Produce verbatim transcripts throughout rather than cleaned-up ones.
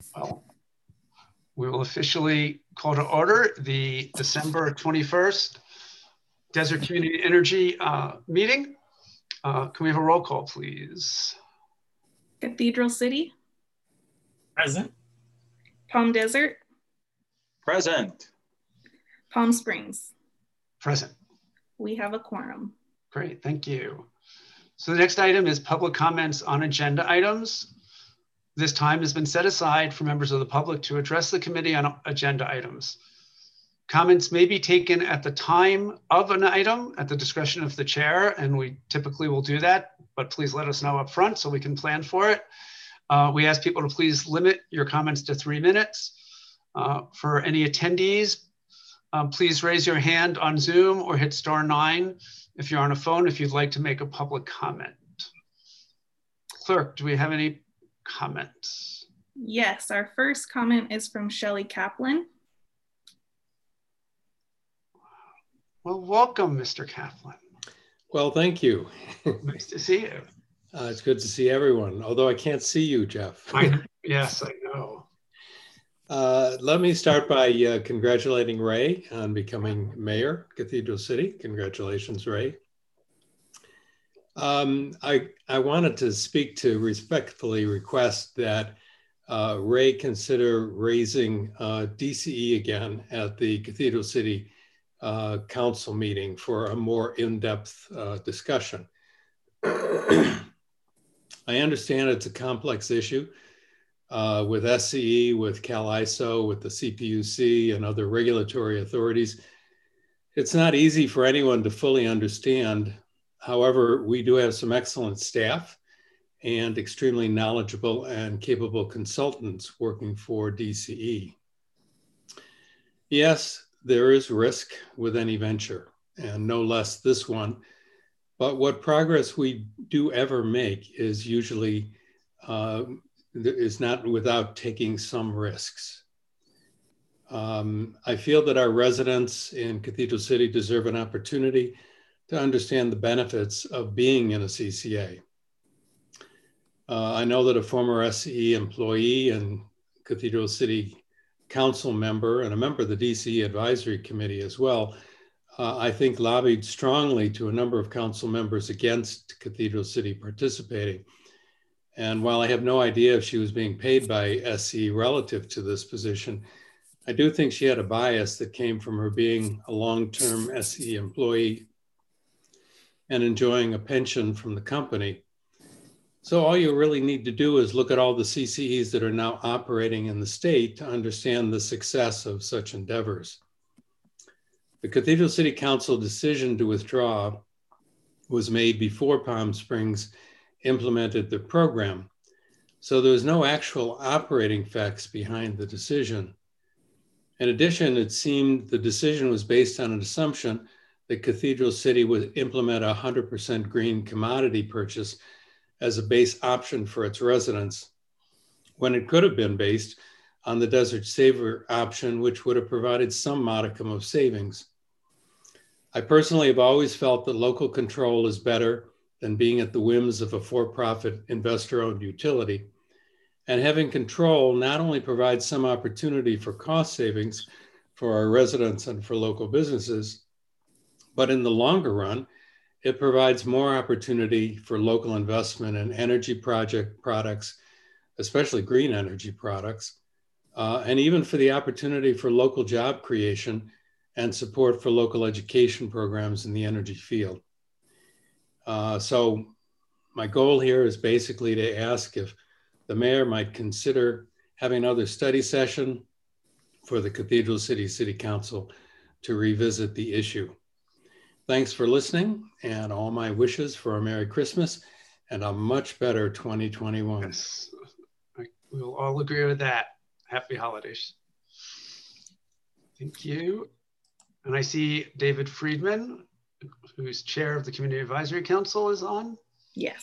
Well, we will officially call to order the December twenty-first Desert Community Energy uh, meeting. Uh, can we have a roll call, please? Cathedral City. Present. Palm Desert. Present. Palm Springs. Present. We have a quorum. Great, thank you. So the next item is public comments on agenda items. This time has been set aside for members of the public to address the committee on agenda items. Comments may be taken at the time of an item at the discretion of the chair, and we typically will do that, but please let us know up front so we can plan for it. Uh, we ask people to please limit your comments to three minutes. Uh, for any attendees, um, please raise your hand on Zoom or hit star nine if you're on a phone if you'd like to make a public comment. Clerk, do we have any comments? Yes, our first comment is from Shelley Kaplan. Well, welcome, Mister Kaplan. Well, thank you. Nice to see you. Uh, it's good to see everyone, although I can't see you, Jeff. I, yes, I know. Uh, let me start by uh, congratulating Ray on becoming mayor of Cathedral City. Congratulations, Ray. Um, I, I wanted to speak to respectfully request that uh, Ray consider raising uh, D C E again at the Cathedral City uh, Council meeting for a more in-depth uh, discussion. I understand it's a complex issue uh, with S C E, with Cal I S O, with the C P U C and other regulatory authorities. It's not easy for anyone to fully understand. However, we do have some excellent staff and extremely knowledgeable and capable consultants working for D C E. Yes, there is risk with any venture, and no less this one. But what progress we do ever make is usually uh, is not without taking some risks. Um, I feel that our residents in Cathedral City deserve an opportunity to understand the benefits of being in a C C A. Uh, I know that a former S C E employee and Cathedral City Council member and a member of the D C E Advisory Committee as well, uh, I think lobbied strongly to a number of council members against Cathedral City participating. And while I have no idea if she was being paid by S C E relative to this position, I do think she had a bias that came from her being a long-term S C E employee and enjoying a pension from the company. So all you really need to do is look at all the C C Es that are now operating in the state to understand the success of such endeavors. The Cathedral City Council decision to withdraw was made before Palm Springs implemented the program. So there was no actual operating facts behind the decision. In addition, it seemed the decision was based on an assumption that Cathedral City would implement a one hundred percent green commodity purchase as a base option for its residents, when it could have been based on the Desert Saver option, which would have provided some modicum of savings. I personally have always felt that local control is better than being at the whims of a for-profit investor-owned utility. And having control not only provides some opportunity for cost savings for our residents and for local businesses, but in the longer run, it provides more opportunity for local investment in energy project products, especially green energy products, uh, and even for the opportunity for local job creation and support for local education programs in the energy field. Uh, so my goal here is basically to ask if the mayor might consider having another study session for the Cathedral City City Council to revisit the issue. Thanks for listening, and all my wishes for a Merry Christmas and a much better twenty twenty-one. Yes, we'll all agree with that. Happy holidays. Thank you. And I see David Friedman, who's chair of the Community Advisory Council, is on. Yes.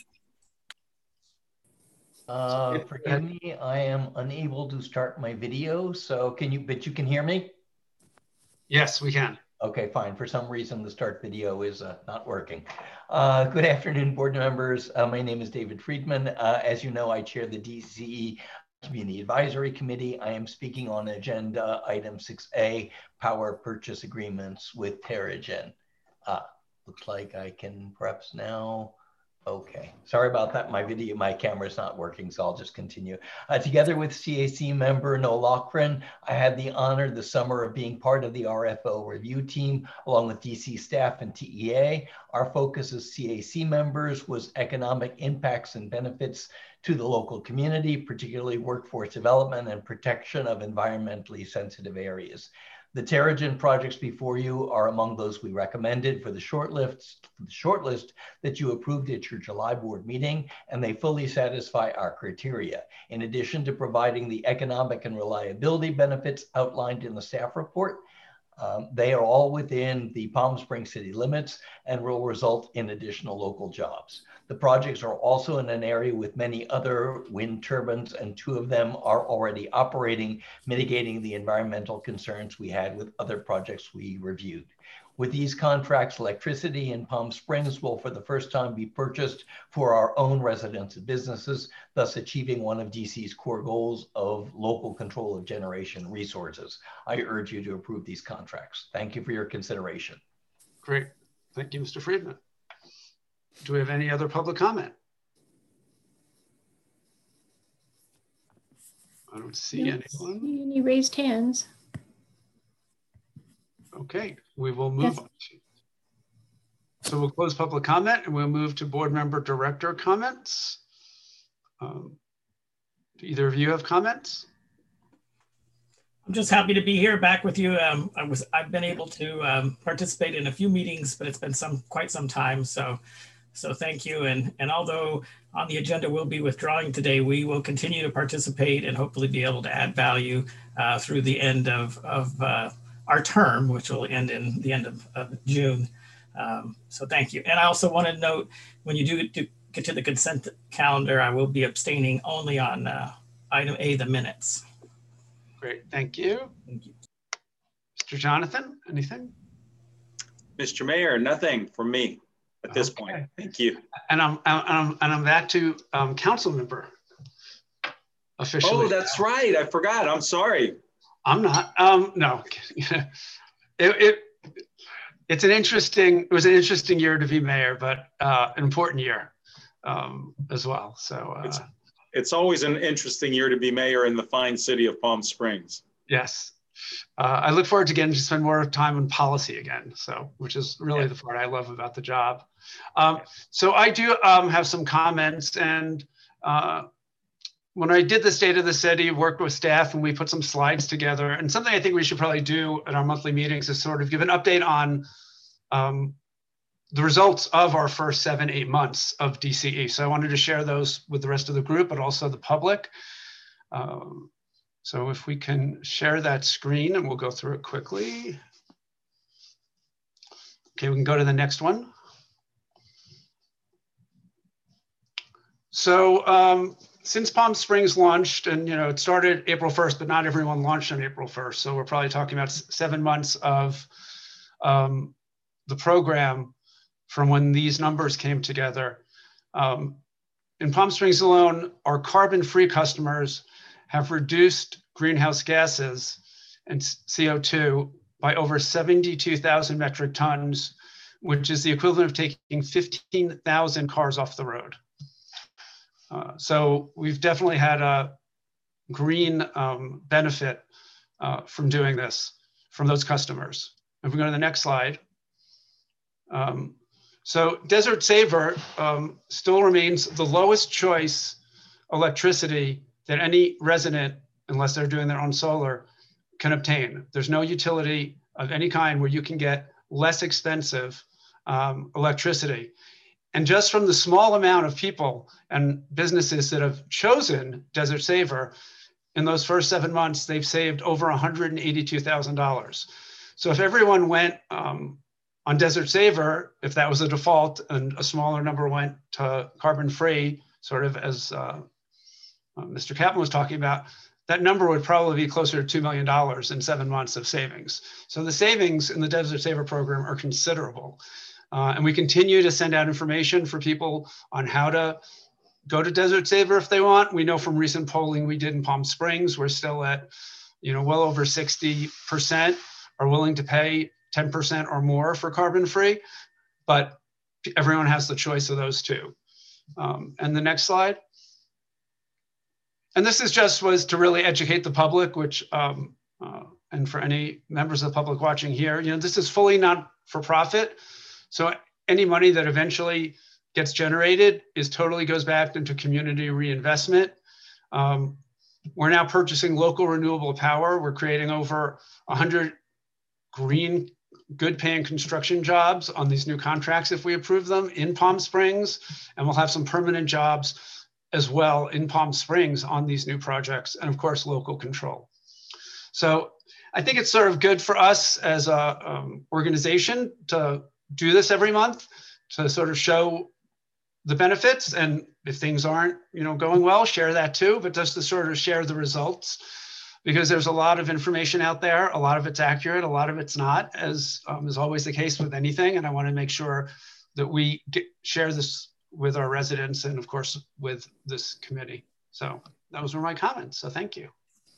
Uh, forgive me, I am unable to start my video. So can you, but you can hear me? Yes, we can. Okay, fine. For some reason, the start video is uh, not working. Uh, good afternoon, board members. Uh, my name is David Friedman. Uh, as you know, I chair the D C E Community Advisory Committee. I am speaking on agenda item six A, power purchase agreements with Terragen. Uh, looks like I can perhaps now. Okay, sorry about that. My video, my camera is not working, so I'll just continue. Uh, together with C A C member Noel Loughran, I had the honor this summer of being part of the R F O review team, along with D C staff and T E A. Our focus as C A C members was economic impacts and benefits to the local community, particularly workforce development and protection of environmentally sensitive areas. The Terragen projects before you are among those we recommended for the shortlist, the shortlist that you approved at your July board meeting, and they fully satisfy our criteria. In addition to providing the economic and reliability benefits outlined in the staff report, um, they are all within the Palm Springs city limits and will result in additional local jobs. The projects are also in an area with many other wind turbines, and two of them are already operating, mitigating the environmental concerns we had with other projects we reviewed. With these contracts, electricity in Palm Springs will for the first time be purchased for our own residents and businesses, thus achieving one of D C's core goals of local control of generation resources. I urge you to approve these contracts. Thank you for your consideration. Great. Thank you, Mister Friedman. Do we have any other public comment? I don't see Don't anyone. see any raised hands. Okay, we will move Yes. on. So we'll close public comment and we'll move to board member director comments. Um, do either of you have comments? I'm just happy to be here back with you. Um, I was, I've been able to um, participate in a few meetings, but it's been some quite some time. So, so thank you. And, and although on the agenda we'll be withdrawing today, we will continue to participate and hopefully be able to add value uh, through the end of, of uh, our term, which will end in the end of, of June. Um, so thank you. And I also want to note, when you do, do get to the consent calendar, I will be abstaining only on uh, item A, the minutes. Great, thank you. Thank you. Mister Jonathan, anything? Mister Mayor, nothing from me at this Okay. point. Thank you. And I'm, I'm, and I'm back to um, council member officially. Oh, that's right. I forgot. I'm sorry. I'm not, um, no. it, it, it's an interesting, it was an interesting year to be mayor, but uh, an important year um, as well, so. Uh, It's, it's always an interesting year to be mayor in the fine city of Palm Springs. Yes. Uh, I look forward to getting to spend more time on policy again, so, which is really Yeah. the part I love about the job. Um, so I do um, have some comments, and uh, when I did the State of the City, worked with staff and we put some slides together, and something I think we should probably do at our monthly meetings is sort of give an update on um, the results of our first seven, eight months of D C E. So I wanted to share those with the rest of the group, but also the public. Um, so if we can share that screen and we'll go through it quickly. Okay, we can go to the next one. So um, since Palm Springs launched, and you know, it started April first, but not everyone launched on April first. So we're probably talking about seven months of um, the program from when these numbers came together. Um, in Palm Springs alone, our carbon-free customers have reduced greenhouse gases and C O two by over seventy-two thousand metric tons, which is the equivalent of taking fifteen thousand cars off the road. Uh, so we've definitely had a green um, benefit uh, from doing this, from those customers. If we go to the next slide. Um, so Desert Saver um, still remains the lowest choice electricity that any resident, unless they're doing their own solar, can obtain. There's no utility of any kind where you can get less expensive um, electricity. And just from the small amount of people and businesses that have chosen Desert Saver, in those first seven months, they've saved over one hundred eighty-two thousand dollars. So if everyone went um, on Desert Saver, if that was a default and a smaller number went to carbon-free, sort of as uh, uh, Mister Kaplan was talking about, that number would probably be closer to two million dollars in seven months of savings. So the savings in the Desert Saver program are considerable. Uh, and we continue to send out information for people on how to go to Desert Saver if they want. We know from recent polling we did in Palm Springs, we're still at, you know, well over sixty percent are willing to pay ten percent or more for carbon free, but everyone has the choice of those two. Um, and the next slide. And this is just was to really educate the public, which, um, uh, and for any members of the public watching here, you know, this is fully not for profit. So any money that eventually gets generated is totally goes back into community reinvestment. Um, we're now purchasing local renewable power. We're creating over one hundred green, good paying construction jobs on these new contracts if we approve them in Palm Springs. And we'll have some permanent jobs as well in Palm Springs on these new projects. And of course, local control. So I think it's sort of good for us as a um, organization to do this every month to sort of show the benefits, and if things aren't, you know, going well, share that too, but just to sort of share the results, because there's a lot of information out there. A lot of it's accurate, a lot of it's not, as um, is always the case with anything. And I want to make sure that we get, share this with our residents and of course with this committee. So those were my comments. So thank you.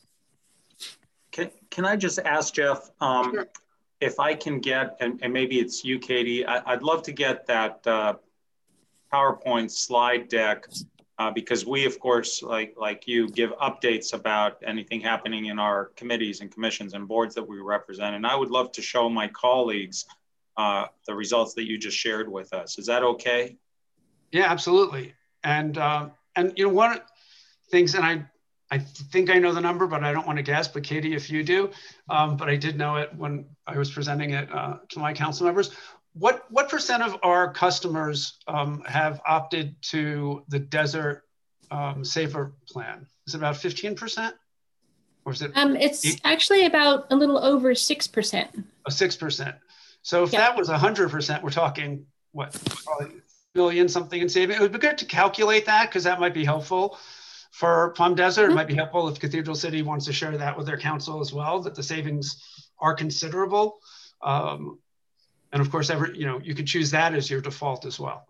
Can, can I just ask Jeff, um, Sure. if I can get, and, and maybe it's you, Katie, I, I'd love to get that uh, PowerPoint slide deck uh, because we, of course, like, like you, give updates about anything happening in our committees and commissions and boards that we represent. And I would love to show my colleagues uh, the results that you just shared with us. Is that okay? Yeah, absolutely. And, um, and you know, one of the things, and I, I think I know the number, but I don't want to guess, but Katie, if you do, um, but I did know it when I was presenting it uh, to my council members. What, what percent of our customers um, have opted to the Desert um, Saver plan? Is it about fifteen percent? Or is it? Um, it's eight? actually about a little over six percent. Oh, six percent. So if Yeah. that was one hundred percent, we're talking, what, probably million something in saving. It would be good to calculate that because that might be helpful for Palm Desert. It might be helpful if Cathedral City wants to share that with their council as well, that the savings are considerable. Um, and of course, every, you know, you could choose that as your default as well.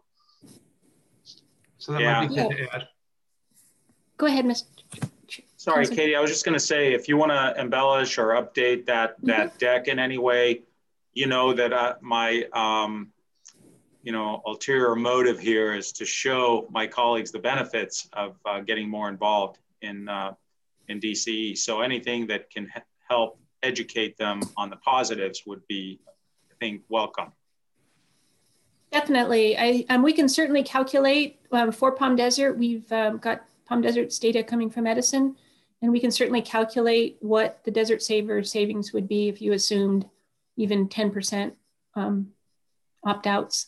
So that Yeah. might be good to add. Go ahead, Mister Sorry, Council. Katie, I was just going to say, if you want to embellish or update that, that mm-hmm. deck in any way, you know that uh, my, um, you know, ulterior motive here is to show my colleagues the benefits of uh, getting more involved in, uh, in D C E. So anything that can help educate them on the positives would be, I think, welcome. Definitely. I, um, we can certainly calculate um, for Palm Desert. We've um, got Palm Desert's data coming from Edison, and we can certainly calculate what the Desert Saver savings would be if you assumed even ten percent um, opt-outs.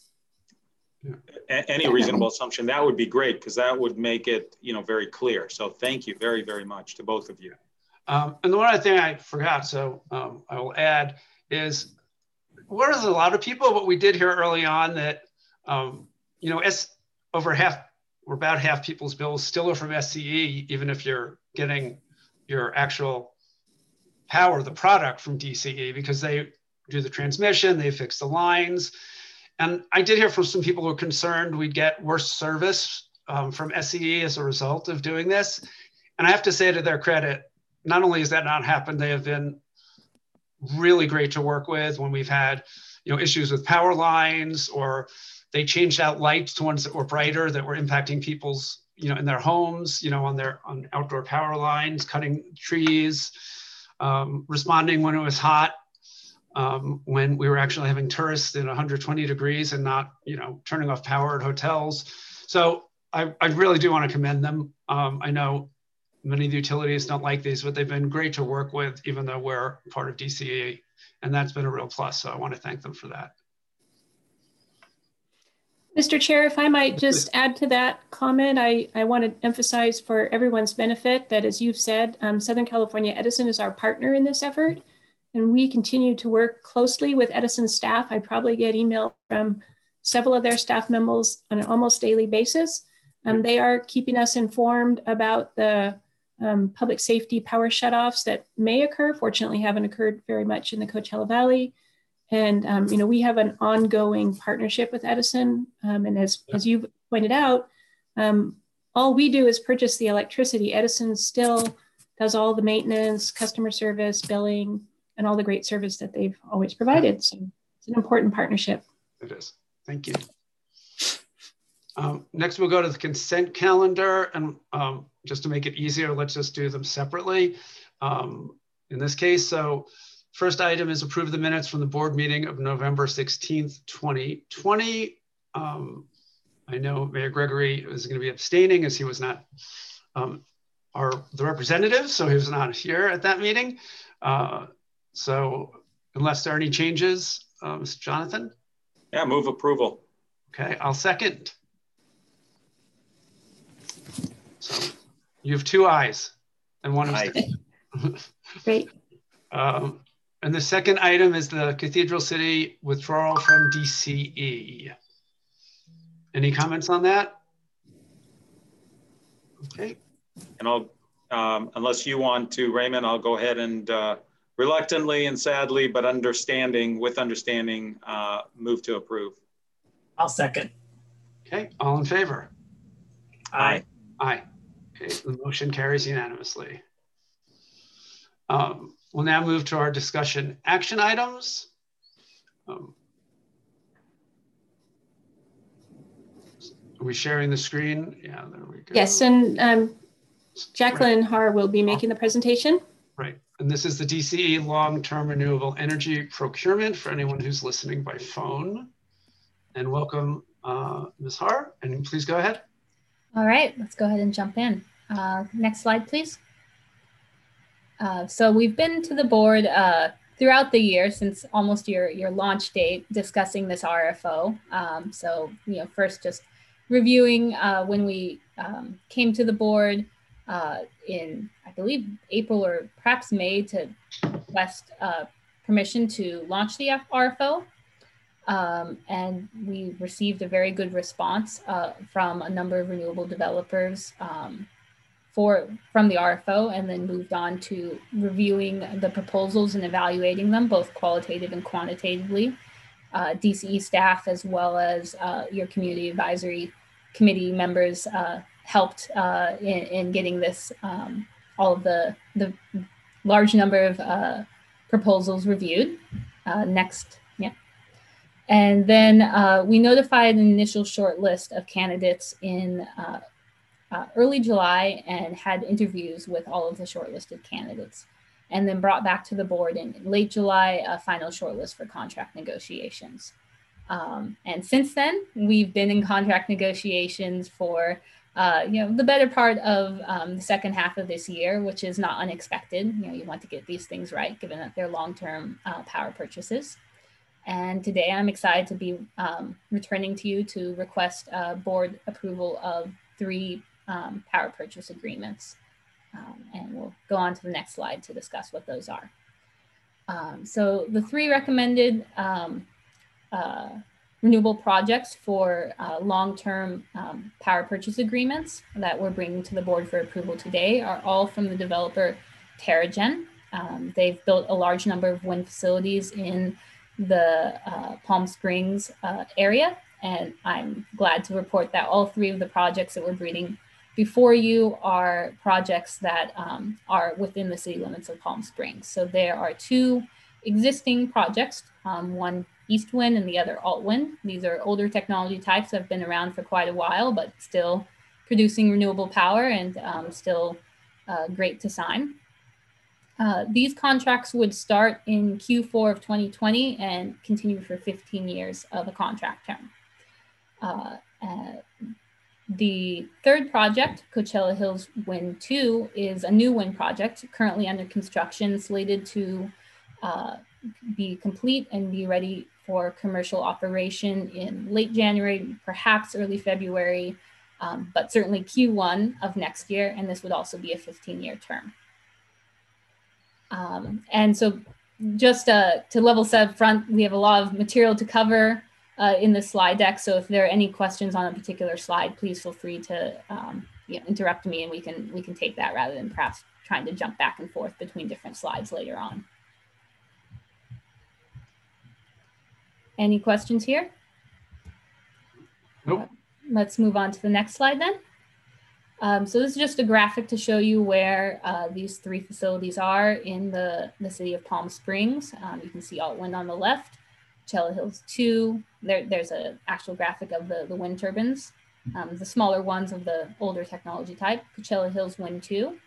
Any reasonable assumption, that would be great, because that would make it, you know, very clear. So thank you very, very much to both of you. Um, and the one other thing I forgot, so um, I will add, is what is a lot of people, what we did here early on that, um, you know, as over half, or about half people's bills still are from S C E, even if you're getting your actual power, the product from D C E, because they do the transmission, they fix the lines. And I did hear from some people who were concerned we'd get worse service um, from S C E as a result of doing this. And I have to say, to their credit, not only has that not happened, they have been really great to work with when we've had, you know, issues with power lines, or they changed out lights to ones that were brighter that were impacting people's, you know, in their homes, you know, on their on outdoor power lines, cutting trees, um, responding when it was hot. Um, when we were actually having tourists in one hundred twenty degrees and not, you know, turning off power at hotels. So I, I really do want to commend them. Um, I know many of the utilities don't like these, but they've been great to work with, even though we're part of D C E, and that's been a real plus. So I want to thank them for that. Mister Chair, if I might just add to that comment, I, I want to emphasize for everyone's benefit that, as you've said, um, Southern California Edison is our partner in this effort. And we continue to work closely with Edison staff. I probably get email from several of their staff members on an almost daily basis. Um, they are keeping us informed about the um, public safety power shutoffs that may occur. Fortunately, haven't occurred very much in the Coachella Valley. And um, you know, we have an ongoing partnership with Edison. Um, and as, as you've pointed out, um, all we do is purchase the electricity. Edison still does all the maintenance, customer service, billing, and all the great service that they've always provided. So it's an important partnership. It is. Thank you. Um, next, we'll go to the consent calendar. And um, just to make it easier, let's just do them separately. Um, in this case, so first item is approve the minutes from the board meeting of November sixteenth, twenty twenty. Um, I know Mayor Gregory is going to be abstaining as he was not um, our the representative, so he was not here at that meeting. Uh, so unless there are any changes, uh, Mister Jonathan? Yeah, move approval. Okay, I'll second. So you have two ayes and one abstention. Great. Um, and the second item is the Cathedral City withdrawal from D C E. Any comments on that? Okay. And I'll, um, unless you want to, Raymond, I'll go ahead and uh, reluctantly and sadly, but understanding, with understanding, uh, move to approve. I'll second. Okay, all in favor? Aye. Aye. Okay, the motion carries unanimously. Um, we'll now move to our discussion action items. Um, are we sharing the screen? Yeah, there we go. Yes, and um, Jacqueline Har will be making the presentation. Right, and this is the D C E long-term renewable energy procurement for anyone who's listening by phone. And welcome, uh, Miz Har, and please go ahead. All right, let's go ahead and jump in. Uh, next slide, please. Uh, so we've been to the board uh, throughout the year since almost your, your launch date discussing this R F O. Um, so, you know, first just reviewing uh, when we um, came to the board uh, in, I believe, April or perhaps May to request uh, permission to launch the R F O. Um, and we received a very good response uh, from a number of renewable developers um, for from the R F O, and then moved on to reviewing the proposals and evaluating them, both qualitative and quantitatively. Uh, D C E staff, as well as uh, your community advisory committee members, uh, helped uh, in, in getting this, um, all of the, the large number of uh, proposals reviewed. Uh, next, yeah. And then uh, we notified an initial short list of candidates in uh, uh, early July and had interviews with all of the shortlisted candidates, and then brought back to the board in late July a final shortlist for contract negotiations. Um, and since then, we've been in contract negotiations for uh, you know, the better part of um, the second half of this year, which is not unexpected. You know, you want to get these things right, given that they're long-term uh, power purchases. And today I'm excited to be um, returning to you to request uh, board approval of three um, power purchase agreements. Um, and we'll go on to the next slide to discuss what those are. Um, so the three recommended um, uh, renewable projects for uh, long-term um, power purchase agreements that we're bringing to the board for approval today are all from the developer TerraGen. Um, they've built a large number of wind facilities in the uh, Palm Springs uh, area, and I'm glad to report that all three of the projects that we're bringing before you are projects that um, are within the city limits of Palm Springs. So there are two existing projects, um, one East Wind and the other Alt Wind. These are older technology types that have been around for quite a while, but still producing renewable power and um, still uh, great to sign. Uh, these contracts would start in Q four of twenty twenty and continue for fifteen years of a contract term. Uh, uh, the third project, Coachella Hills Wind two, is a new wind project currently under construction, slated to uh, be complete and be ready for commercial operation in late January, perhaps early February, um, but certainly Q one of next year, and this would also be a fifteen year term. Um, and so just uh, to level set up front, we have a lot of material to cover uh, in the slide deck. So if there are any questions on a particular slide, please feel free to um, you know, interrupt me, and we can, we can take that rather than perhaps trying to jump back and forth between different slides later on. Any questions here? Nope. Let's move on to the next slide then. Um, so this is just a graphic to show you where uh, these three facilities are in the, the city of Palm Springs. Um, you can see Altwind on the left, Coachella Hills two. There, there's an actual graphic of the, the wind turbines, um, the smaller ones of the older technology type, Coachella Hills Wind two.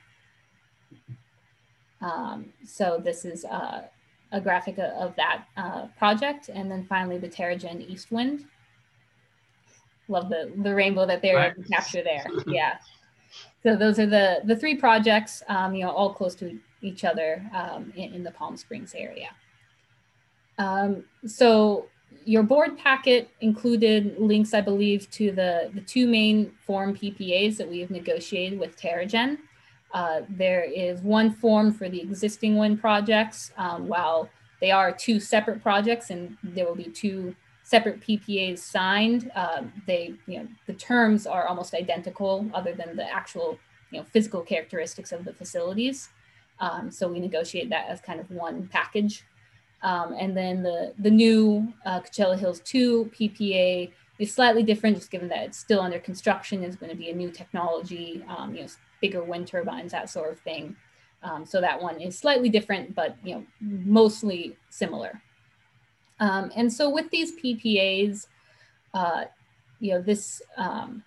Um, so this is uh, a graphic of, of that uh, project. And then finally the Terra-Gen East Wind. Love the, the rainbow that they're able to capture there. Yeah. So those are the, the three projects, um, you know, all close to each other um, in, in the Palm Springs area. Um, so your board packet included links, I believe, to the, the two main form P P As that we have negotiated with Terra-Gen. Uh, there is one form for the existing wind projects, um, while they are two separate projects and there will be two separate P P As signed. Um, they, you know, the terms are almost identical other than the actual, you know, physical characteristics of the facilities. Um, so we negotiate that as kind of one package. Um, and then the, the new uh, Coachella Hills two P P A is slightly different, just given that it's still under construction. It's going to be a new technology, um, you know, bigger wind turbines, that sort of thing. Um, so that one is slightly different, but, you know, mostly similar. Um, and so with these P P As, uh, you know, this, um,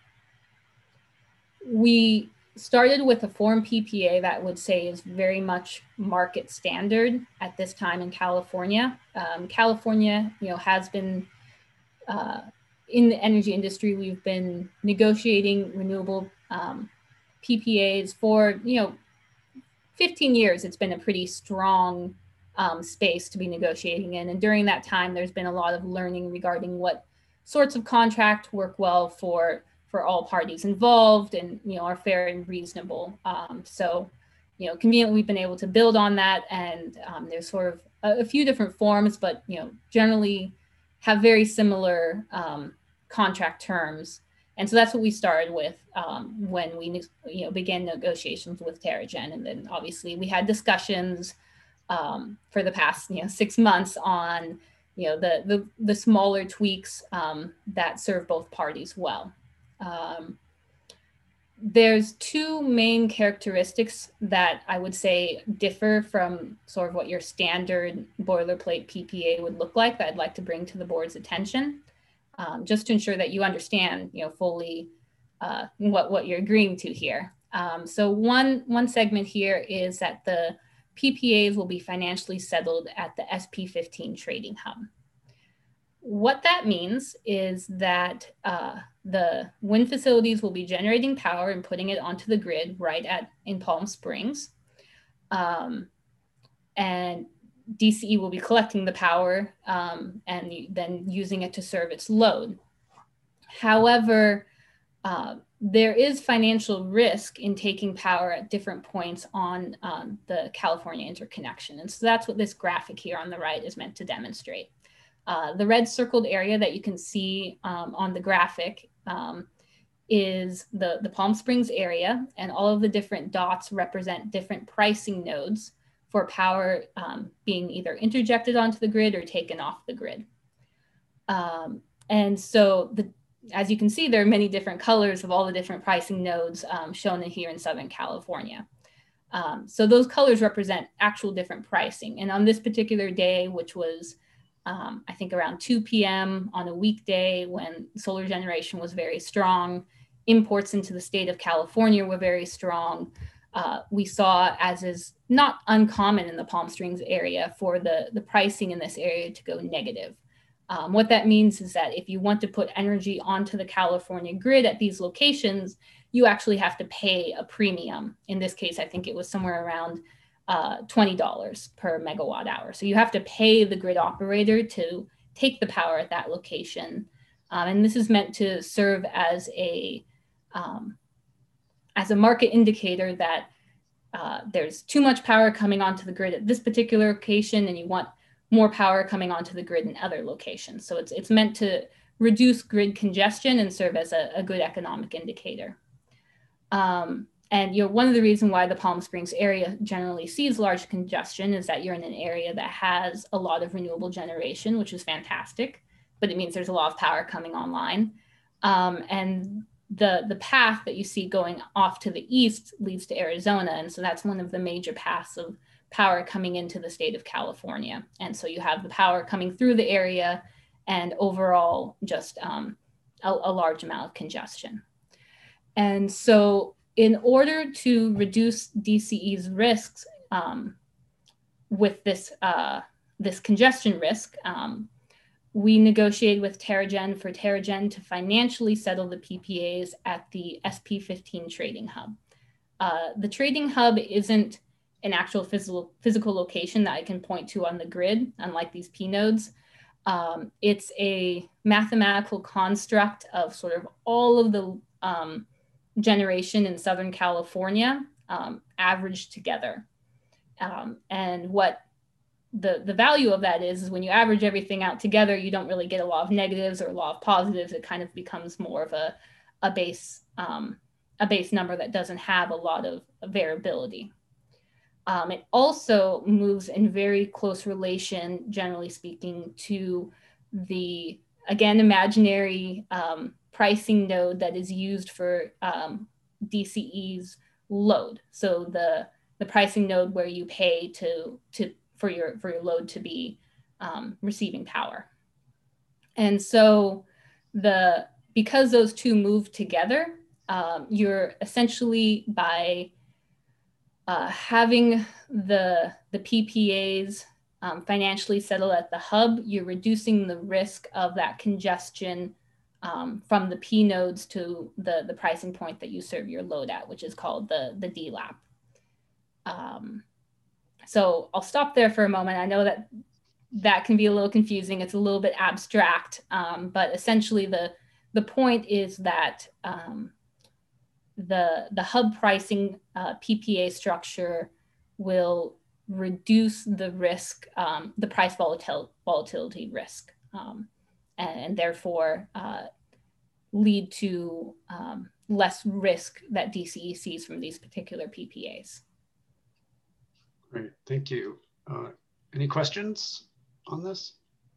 we started with a form P P A that would say is very much market standard at this time in California. Um, California, you know, has been, uh, in the energy industry, we've been negotiating renewable um, P P As for, you know, fifteen years. It's been a pretty strong Um, space to be negotiating in. And during that time, there's been a lot of learning regarding what sorts of contract work well for, for all parties involved and, you know, are fair and reasonable. Um, so, you know, conveniently, we've been able to build on that. And um, there's sort of a, a few different forms, but, you know, generally have very similar um, contract terms. And so that's what we started with um, when we, you know, began negotiations with Terra-Gen. And then obviously we had discussions Um, for the past, you know, six months on, you know, the the, the smaller tweaks um, that serve both parties well. Um, there's two main characteristics that I would say differ from sort of what your standard boilerplate P P A would look like that I'd like to bring to the board's attention, um, just to ensure that you understand, you know, fully uh, what what you're agreeing to here. Um, so one one segment here is that the P P As will be financially settled at the S P fifteen trading hub. What that means is that uh, the wind facilities will be generating power and putting it onto the grid right at in Palm Springs. Um, and D C E will be collecting the power um, and then using it to serve its load. However, uh, there is financial risk in taking power at different points on um, the California interconnection. And so that's what this graphic here on the right is meant to demonstrate. Uh, the red circled area that you can see um, on the graphic um, is the, the Palm Springs area, and all of the different dots represent different pricing nodes for power um, being either interjected onto the grid or taken off the grid. Um, and so the As you can see, there are many different colors of all the different pricing nodes um, shown in here in Southern California. Um, so those colors represent actual different pricing. And on this particular day, which was, um, I think around two P M on a weekday when solar generation was very strong, imports into the state of California were very strong. Uh, we saw, as is not uncommon in the Palm Springs area, for the, the pricing in this area to go negative. Um, what that means is that if you want to put energy onto the California grid at these locations, you actually have to pay a premium. In this case, I think it was somewhere around uh, twenty dollars per megawatt hour. So you have to pay the grid operator to take the power at that location. Um, and this is meant to serve as a, um, as a market indicator that uh, there's too much power coming onto the grid at this particular location, and you want more power coming onto the grid in other locations. So it's, it's meant to reduce grid congestion and serve as a, a good economic indicator. Um, and you know, one of the reasons why the Palm Springs area generally sees large congestion is that you're in an area that has a lot of renewable generation, which is fantastic, but it means there's a lot of power coming online. Um, and the, the path that you see going off to the east leads to Arizona. And so that's one of the major paths of power coming into the state of California. And so you have the power coming through the area and overall just um, a, a large amount of congestion. And so in order to reduce D C E's risks um, with this, uh, this congestion risk, um, we negotiated with Terragen for Terragen to financially settle the P P As at the S P fifteen trading hub. Uh, the trading hub isn't an actual physical, physical location that I can point to on the grid, unlike these P nodes. Um, it's a mathematical construct of sort of all of the um, generation in Southern California um, averaged together. Um, and what the, the value of that is, is when you average everything out together, you don't really get a lot of negatives or a lot of positives. It kind of becomes more of a, a, base, um, a base number that doesn't have a lot of variability. Um, it also moves in very close relation, generally speaking, to the, again, imaginary um, pricing node that is used for um, D C E's load. So the, the pricing node where you pay to, to, for, your, for your load to be um, receiving power. And so the, because those two move together, um, you're essentially by Uh, having the, the P P As um, financially settle at the hub, you're reducing the risk of that congestion um, from the P nodes to the, the pricing point that you serve your load at, which is called the, the D LAP. Um, so I'll stop there for a moment. I know that that can be a little confusing. It's a little bit abstract, um, but essentially the, the point is that um, the, the hub pricing uh, P P A structure will reduce the risk, um, the price volatil volatility risk, um, and, and therefore uh, lead to um, less risk that D C E sees from these particular P P As. Great, thank you. Uh, any questions on this?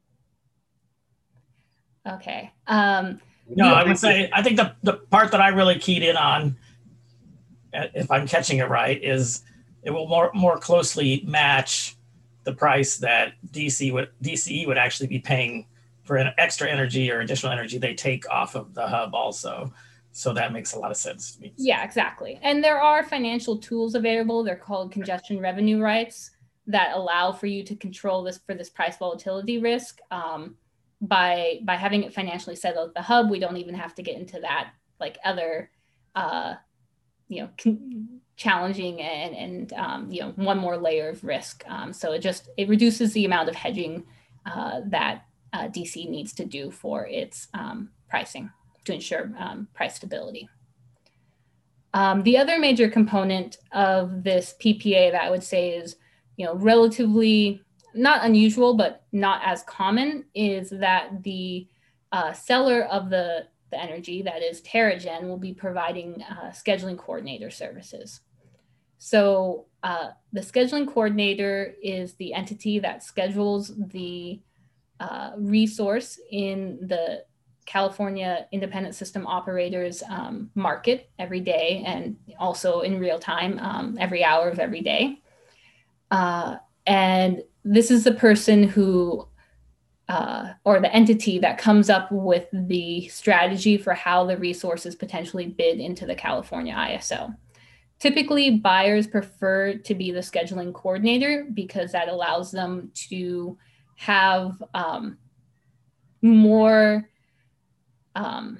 Okay. Um, No, I would say, I think the, the part that I really keyed in on, if I'm catching it right, is it will more, more closely match the price that D C would, D C E would actually be paying for an extra energy or additional energy they take off of the hub also. So that makes a lot of sense to me. Yeah, exactly. And there are financial tools available. They're called congestion revenue rights that allow for you to control this for this price volatility risk. Um, by by having it financially settled at the hub, we don't even have to get into that like other uh you know challenging and and um you know one more layer of risk. Um so it just it reduces the amount of hedging uh that uh, D C needs to do for its um pricing to ensure um, price stability. Um, the other major component of this P P A that I would say is you know relatively not unusual, but not as common, is that the uh, seller of the, the energy, that is Terragen, will be providing uh, scheduling coordinator services. So uh, the scheduling coordinator is the entity that schedules the uh, resource in the California Independent System Operators um, market every day, and also in real time um, every hour of every day. Uh, and this is the person who, uh, or the entity that comes up with the strategy for how the resources potentially bid into the California I S O. Typically, buyers prefer to be the scheduling coordinator because that allows them to have um, more, um,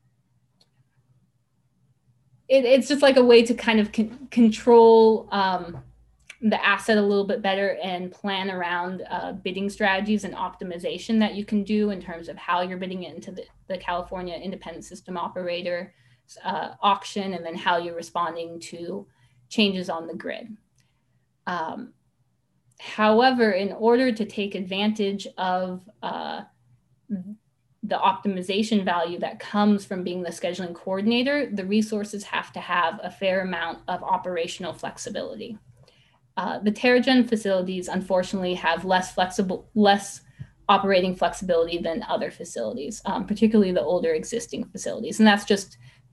it, it's just like a way to kind of con control um, the asset a little bit better and plan around uh, bidding strategies and optimization that you can do in terms of how you're bidding it into the, the California Independent System Operator uh, auction, and then how you're responding to changes on the grid. Um, however, in order to take advantage of uh, the optimization value that comes from being the scheduling coordinator, the resources have to have a fair amount of operational flexibility. Uh, the Terragen facilities, unfortunately, have less flexible, less operating flexibility than other facilities, um, particularly the older existing facilities. And that's just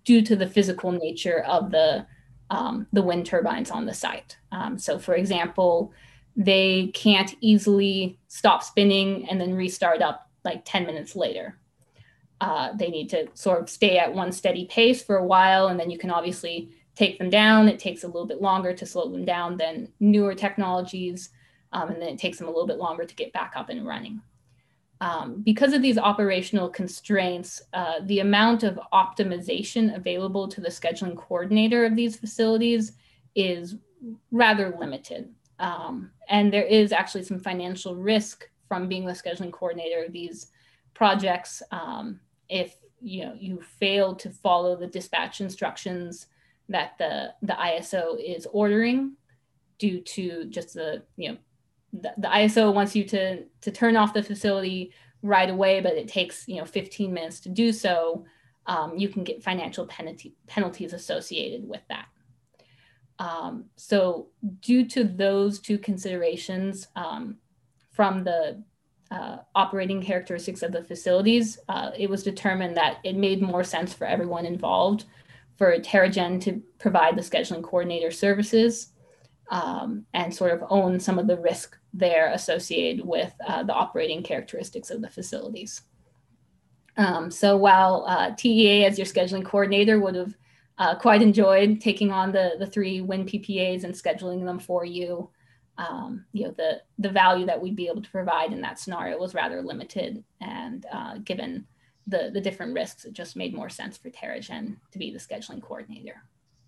due to the physical nature of the, um, the wind turbines on the site. Um, so for example, they can't easily stop spinning and then restart up like ten minutes later. Uh, they need to sort of stay at one steady pace for a while, and then you can obviously take them down. It takes a little bit longer to slow them down than newer technologies, um, and then it takes them a little bit longer to get back up and running. Um, because of these operational constraints, uh, the amount of optimization available to the scheduling coordinator of these facilities is rather limited. Um, and there is actually some financial risk from being the scheduling coordinator of these projects. Um, if you know you fail to follow the dispatch instructions that the, the I S O is ordering, due to just the, you know, the, the I S O wants you to, to turn off the facility right away, but it takes, you know, fifteen minutes to do so, um, you can get financial penalty, penalties associated with that. Um, so due to those two considerations, um, from the uh, operating characteristics of the facilities, uh, it was determined that it made more sense for everyone involved for Terragen to provide the scheduling coordinator services, um, and sort of own some of the risk there associated with uh, the operating characteristics of the facilities. Um, so while uh, T E A as your scheduling coordinator would have uh, quite enjoyed taking on the, the three wind P P As and scheduling them for you, um, you know, the, the value that we'd be able to provide in that scenario was rather limited. And uh, given the, the different risks, it just made more sense for Terragen to be the scheduling coordinator.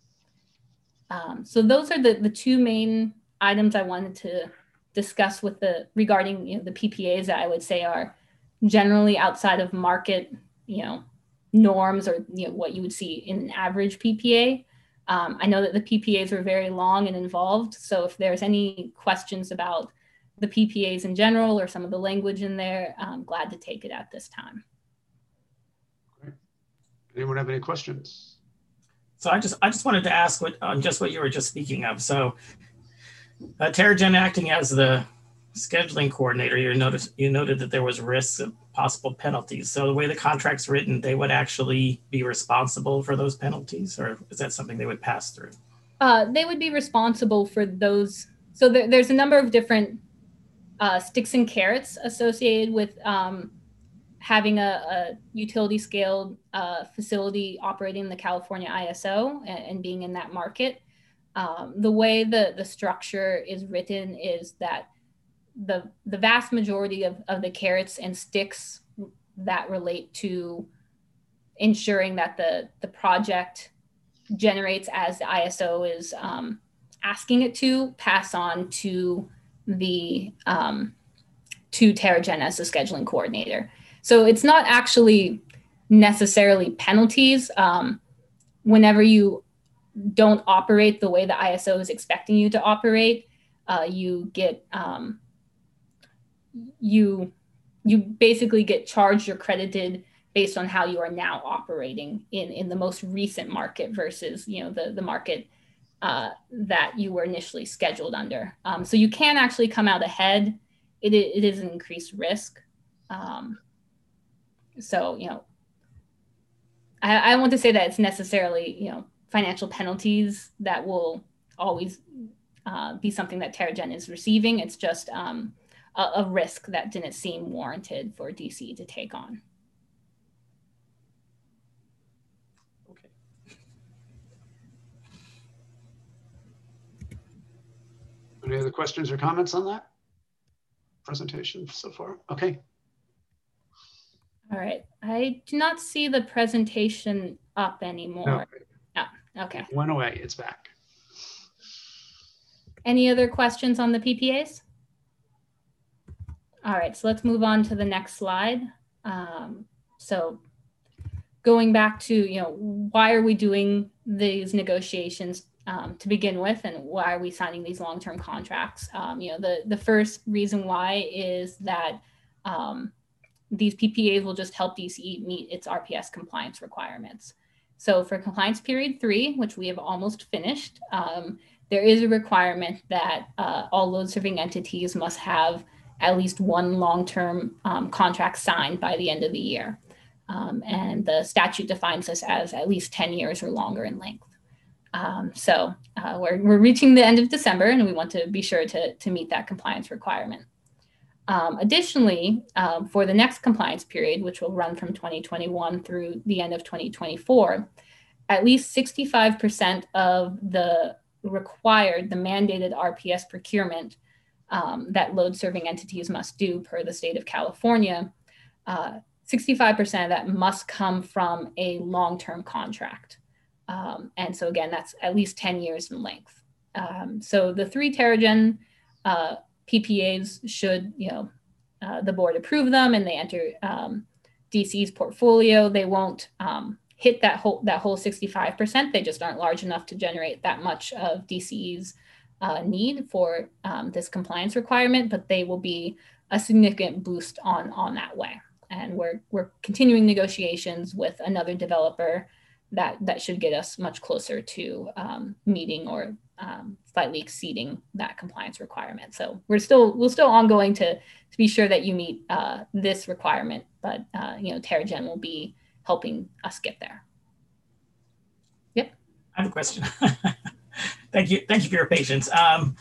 Um, so those are the, the two main items I wanted to discuss with the regarding, you know, the P P As that I would say are generally outside of market, you know, norms, or, you know, what you would see in an average P P A. Um, I know that the P P As are very long and involved. So if there's any questions about the P P As in general or some of the language in there, I'm glad to take it at this time. Great. Anyone have any questions? So I just I just wanted to ask what on just what you were just speaking of. So uh, Terragen acting as the scheduling coordinator, you noticed you noted that there was risks of possible penalties. So the way the contract's written, they would actually be responsible for those penalties, or is that something they would pass through? Uh, they would be responsible for those. So there, there's a number of different uh, sticks and carrots associated with um, having a, a utility scaled uh, facility operating the California I S O and, and being in that market. Um, the way the, the structure is written is that the, the vast majority of, of the carrots and sticks that relate to ensuring that the, the project generates as the I S O is um, asking it to, pass on to the um, to Terragen as the scheduling coordinator. So it's not actually necessarily penalties. Um, whenever you don't operate the way the I S O is expecting you to operate, uh, you get um, you you basically get charged or credited based on how you are now operating in, in the most recent market versus, you know, the, the market uh, that you were initially scheduled under. Um, so you can actually come out ahead. It, it is an increased risk. Um, so, you know, I, I want to say that it's necessarily, you know, financial penalties that will always uh, be something that Terragen is receiving. It's just um, a, a risk that didn't seem warranted for D C to take on. Any other questions or comments on that presentation so far? Okay. All right. I do not see the presentation up anymore. No. Oh, okay. It went away. It's back. Any other questions on the P P As? All right. So let's move on to the next slide. Um, so going back to, you know, why are we doing these negotiations Um, to begin with, and why are we signing these long-term contracts? Um, you know, the, the first reason why is that um, these P P As will just help D C E meet its R P S compliance requirements. So for compliance period three, which we have almost finished, um, there is a requirement that uh, all load serving entities must have at least one long-term um, contract signed by the end of the year. Um, and the statute defines this as at least ten years or longer in length. Um, so uh, we're, we're reaching the end of December, and we want to be sure to, to meet that compliance requirement. Um, additionally, um, for the next compliance period, which will run from twenty twenty-one through the end of twenty twenty-four, at least sixty-five percent of the required, the mandated R P S procurement um, that load serving entities must do per the state of California, uh, sixty-five percent of that must come from a long-term contract. Um, and so again, that's at least ten years in length. Um, so the three Terragen uh, P P As should, you know, uh, the board approve them and they enter um, D C's portfolio. They won't um, hit that whole that whole sixty-five percent. They just aren't large enough to generate that much of D C's uh, need for um, this compliance requirement, but they will be a significant boost on on that way. And we're we're continuing negotiations with another developer that that should get us much closer to um, meeting or um, slightly exceeding that compliance requirement. So we're still we're still ongoing to to be sure that you meet uh, this requirement, but uh, you know, Terragen will be helping us get there. Yep. I have a question. Thank you. Thank you for your patience. Um,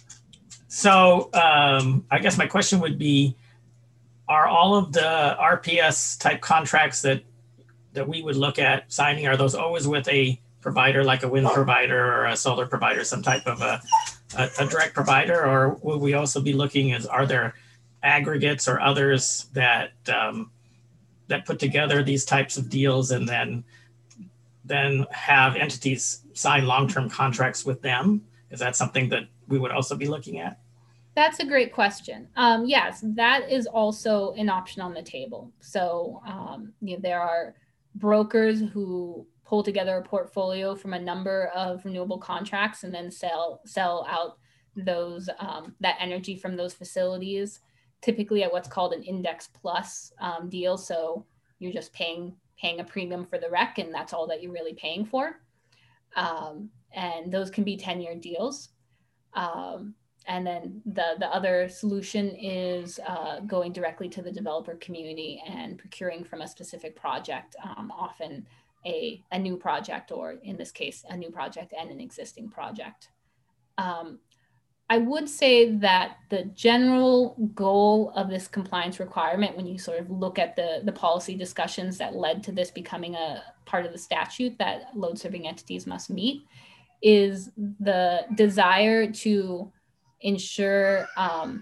so um, I guess my question would be, are all of the R P S type contracts that that we would look at signing, are those always with a provider like a wind provider or a solar provider, some type of a, a, a direct provider? Or will we also be looking as, are there aggregates or others that um, that put together these types of deals and then then have entities sign long-term contracts with them? Is that something that we would also be looking at? That's a great question. Um, yes, that is also an option on the table. So um, you know, there are brokers who pull together a portfolio from a number of renewable contracts and then sell sell out those um, that energy from those facilities, typically at what's called an index plus um, deal. So you're just paying paying a premium for the R E C, and that's all that you're really paying for. Um, and those can be ten-year deals. Um, And then the, the other solution is uh, going directly to the developer community and procuring from a specific project, um, often a, a new project, or in this case, a new project and an existing project. Um, I would say that the general goal of this compliance requirement, when you sort of look at the, the policy discussions that led to this becoming a part of the statute that load serving entities must meet, is the desire to ensure um,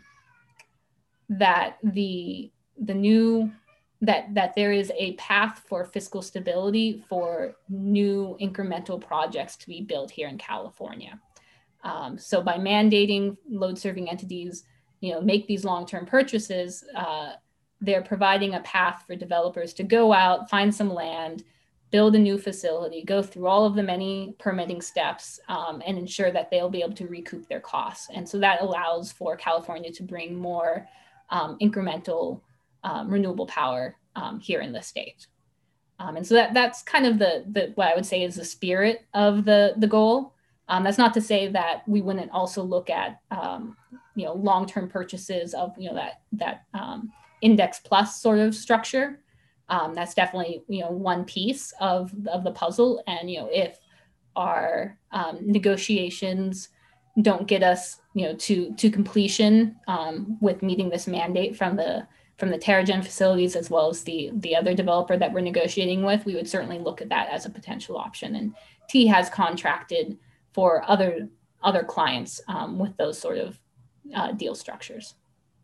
that the the new that that there is a path for fiscal stability for new incremental projects to be built here in California. Um, so by mandating load serving entities, you know, make these long-term purchases, uh, they're providing a path for developers to go out, find some land, build a new facility, go through all of the many permitting steps, um, and ensure that they'll be able to recoup their costs. And so that allows for California to bring more um, incremental um, renewable power um, here in the state. Um, and so that, that's kind of the, the, what I would say is the spirit of the, the goal. Um, that's not to say that we wouldn't also look at, um, you know, long-term purchases of, you know, that, that um, index plus sort of structure. Um, that's definitely, you know, one piece of, of the puzzle. And, you know, if our um, negotiations don't get us, you know, to, to completion um, with meeting this mandate from the, from the Terragen facilities, as well as the, the other developer that we're negotiating with, we would certainly look at that as a potential option. And T has contracted for other, other clients um, with those sort of uh, deal structures.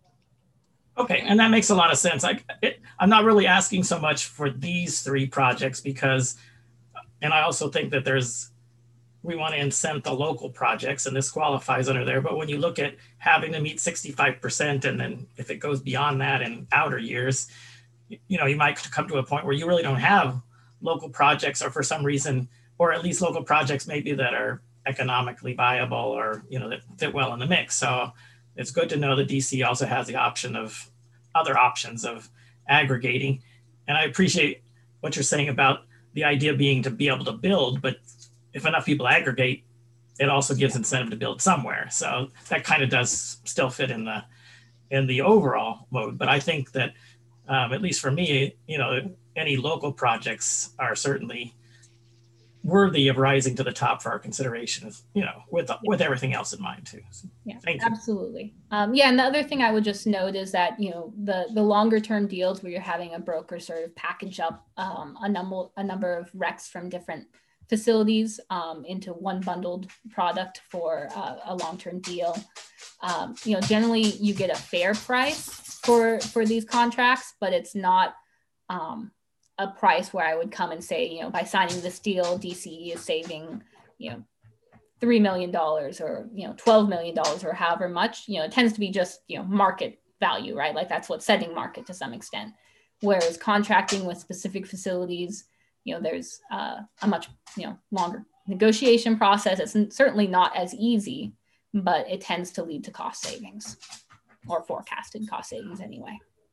Okay, and that makes a lot of sense. I, it, I'm not really asking so much for these three projects because, and I also think that there's, we want to incent the local projects, and this qualifies under there. But when you look at having to meet sixty-five percent, and then if it goes beyond that in outer years, you know, you might come to a point where you really don't have local projects, or for some reason, or at least local projects maybe that are economically viable, or, you know, that fit well in the mix. So it's good to know that D C also has the option of other options of aggregating. And I appreciate what you're saying about the idea being to be able to build, but if enough people aggregate, it also gives incentive to build somewhere. So that kind of does still fit in the in the overall mode. But I think that, um, at least for me, you know, any local projects are certainly worthy of rising to the top for our consideration, you know, with, yeah. with everything else in mind too. So, yeah, thank you. Absolutely. Um, yeah, and the other thing I would just note is that, you know, the, the longer term deals where you're having a broker sort of package up um, a, number, a number of RECs from different facilities um, into one bundled product for uh, a long-term deal. Um, you know, generally you get a fair price for, for these contracts, but it's not, um, a price where I would come and say, you know, by signing this deal, D C E is saving, you know, three million dollars or, you know, twelve million dollars or however much. You know, it tends to be just, you know, market value, right? Like that's what's setting market to some extent. Whereas contracting with specific facilities, you know, there's uh, a much, you know, longer negotiation process. It's certainly not as easy, but it tends to lead to cost savings or forecasted cost savings anyway.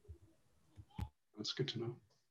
That's good to know.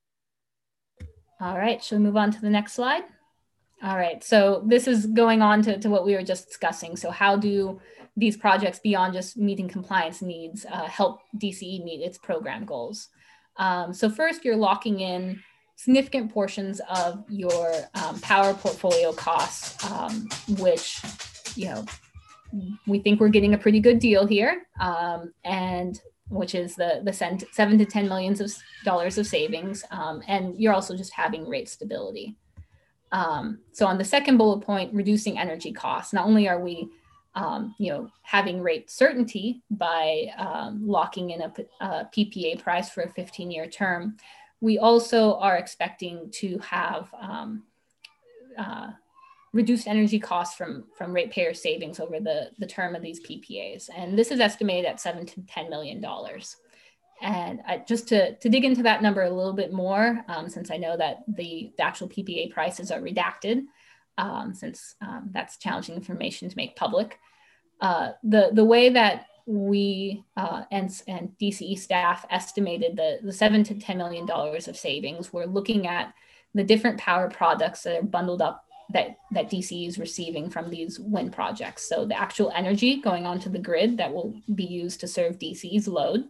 All right, shall we move on to the next slide? All right, so this is going on to, to what we were just discussing. So how do these projects beyond just meeting compliance needs uh, help D C E meet its program goals? Um, so first, you're locking in significant portions of your um, power portfolio costs, um, which, you know, we think we're getting a pretty good deal here. Um, and which is the, the seven to ten millions of dollars of savings. Um, and you're also just having rate stability. Um, so on the second bullet point, reducing energy costs, not only are we, um, you know, having rate certainty by um, locking in a, a P P A price for a fifteen year term, we also are expecting to have um, uh, reduced energy costs from, from ratepayer savings over the, the term of these P P As. And this is estimated at seven to ten million dollars. And I, just to, to dig into that number a little bit more, um, since I know that the, the actual P P A prices are redacted, um, since um, that's challenging information to make public. Uh, the, the way that we uh, and, and D C E staff estimated the, the seven to ten million dollars of savings, we're looking at the different power products that are bundled up that, that D C E is receiving from these wind projects. So the actual energy going onto the grid that will be used to serve D C E's load,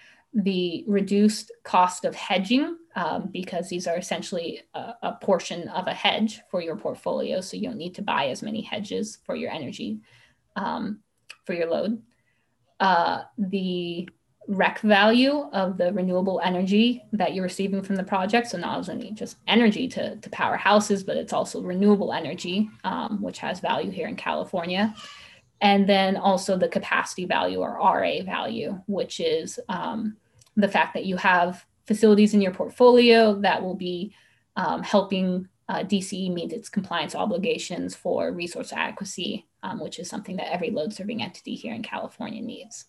the reduced cost of hedging, um, because these are essentially a, a portion of a hedge for your portfolio. So you don't need to buy as many hedges for your energy, um, for your load. Uh, the R E C value of the renewable energy that you're receiving from the project. So not only just energy to, to power houses, but it's also renewable energy, um, which has value here in California. And then also the capacity value or R A value, which is um, the fact that you have facilities in your portfolio that will be um, helping uh, D C E meet its compliance obligations for resource adequacy, um, which is something that every load serving entity here in California needs.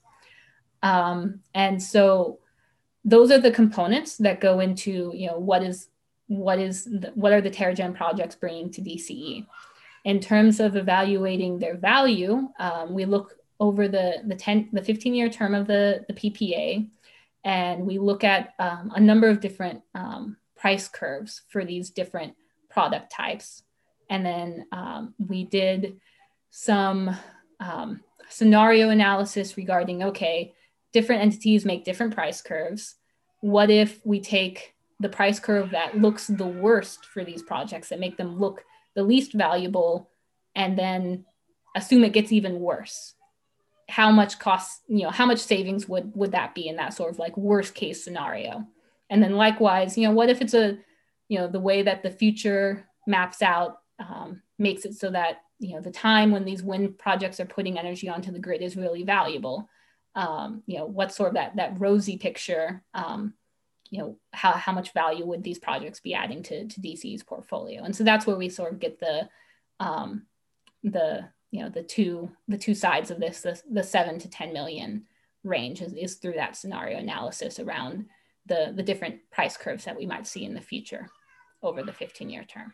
Um, and so those are the components that go into, you know, what is, what is, the, what are the Terra-Gen projects bringing to D C E? In terms of evaluating their value, um, we look over the, the ten, the fifteen year term of the, the P P A, and we look at um, a number of different um, price curves for these different product types. And then um, we did some um, scenario analysis regarding, okay, different entities make different price curves. What if we take the price curve that looks the worst for these projects, that make them look the least valuable, and then assume it gets even worse? How much cost, you know, how much savings would, would that be in that sort of like worst case scenario? And then likewise, you know, what if it's a, you know, the way that the future maps out um, makes it so that, you know, the time when these wind projects are putting energy onto the grid is really valuable. Um, you know, what sort of that, that rosy picture, um, you know, how, how much value would these projects be adding to, to D C E's portfolio? And so that's where we sort of get the, um, the, you know, the two, the two sides of this, the, the seven to ten million range is, is through that scenario analysis around the, the different price curves that we might see in the future over the fifteen year term.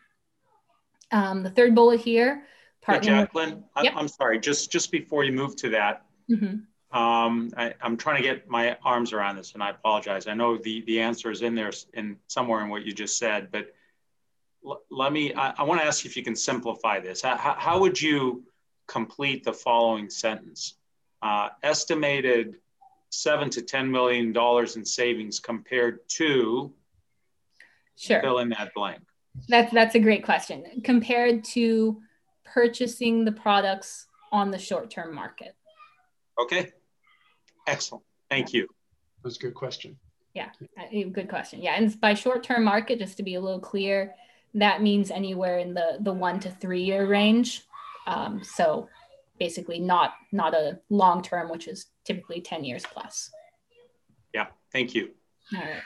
Um, the third bullet here. Hey, Jacqueline, yep. I'm sorry, just, just before you move to that, mm-hmm. Um, I, I'm trying to get my arms around this, and I apologize. I know the, the answer is in there in somewhere in what you just said, but l let me, I, I want to ask you if you can simplify this. How, how would you complete the following sentence? Uh, estimated seven to ten million dollars in savings compared to, Sure. Fill in that blank. That's, that's a great question. Compared to purchasing the products on the short-term market. Okay, excellent. Thank you. That was a good question. Yeah, good question. Yeah, and by short-term market, just to be a little clear, that means anywhere in the, the one to three year range. Um, so basically not, not a long-term, which is typically ten years plus. Yeah, thank you. All right.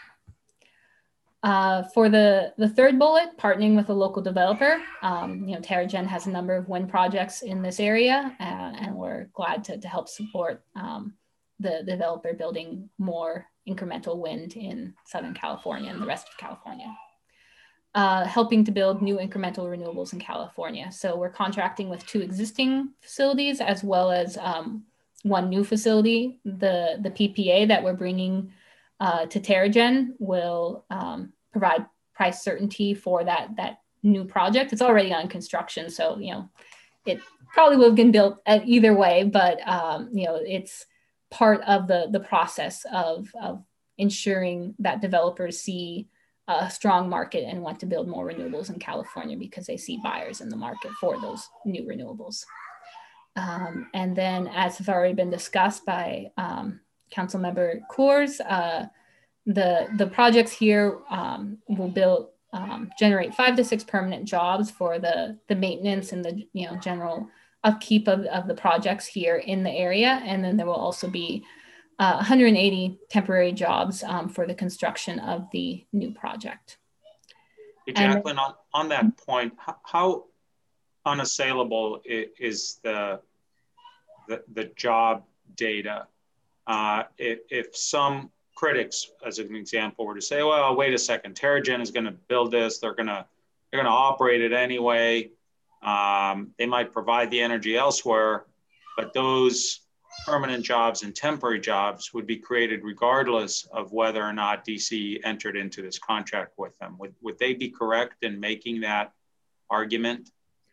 Uh, for the, the third bullet, partnering with a local developer, um, you know, Terragen has a number of wind projects in this area, uh, and we're glad to, to help support um, the, the developer building more incremental wind in Southern California and the rest of California. Uh, helping to build new incremental renewables in California. So we're contracting with two existing facilities as well as um, one new facility. The, the P P A that we're bringing uh, to Terragen will um, provide price certainty for that, that new project. It's already on construction, so you know it probably would have been built at either way, but um, you know it's part of the, the process of, of ensuring that developers see a strong market and want to build more renewables in California because they see buyers in the market for those new renewables. Um, and then, as has already been discussed by um, Councilmember Coors, uh, the, the projects here um, will build, um, generate five to six permanent jobs for the, the maintenance and the you know general upkeep of, of the projects here in the area. And then there will also be Uh, one hundred eighty temporary jobs um, for the construction of the new project. Hey, Jacqueline, and, on, on that point, how, how unassailable is the, the, the job data? Uh, if, if some critics, as an example, were to say, well, wait a second, Terragen is going to build this, they're going to they're going to operate it anyway. Um, they might provide the energy elsewhere, but those permanent jobs and temporary jobs would be created regardless of whether or not D C E entered into this contract with them. Would, would they be correct in making that argument?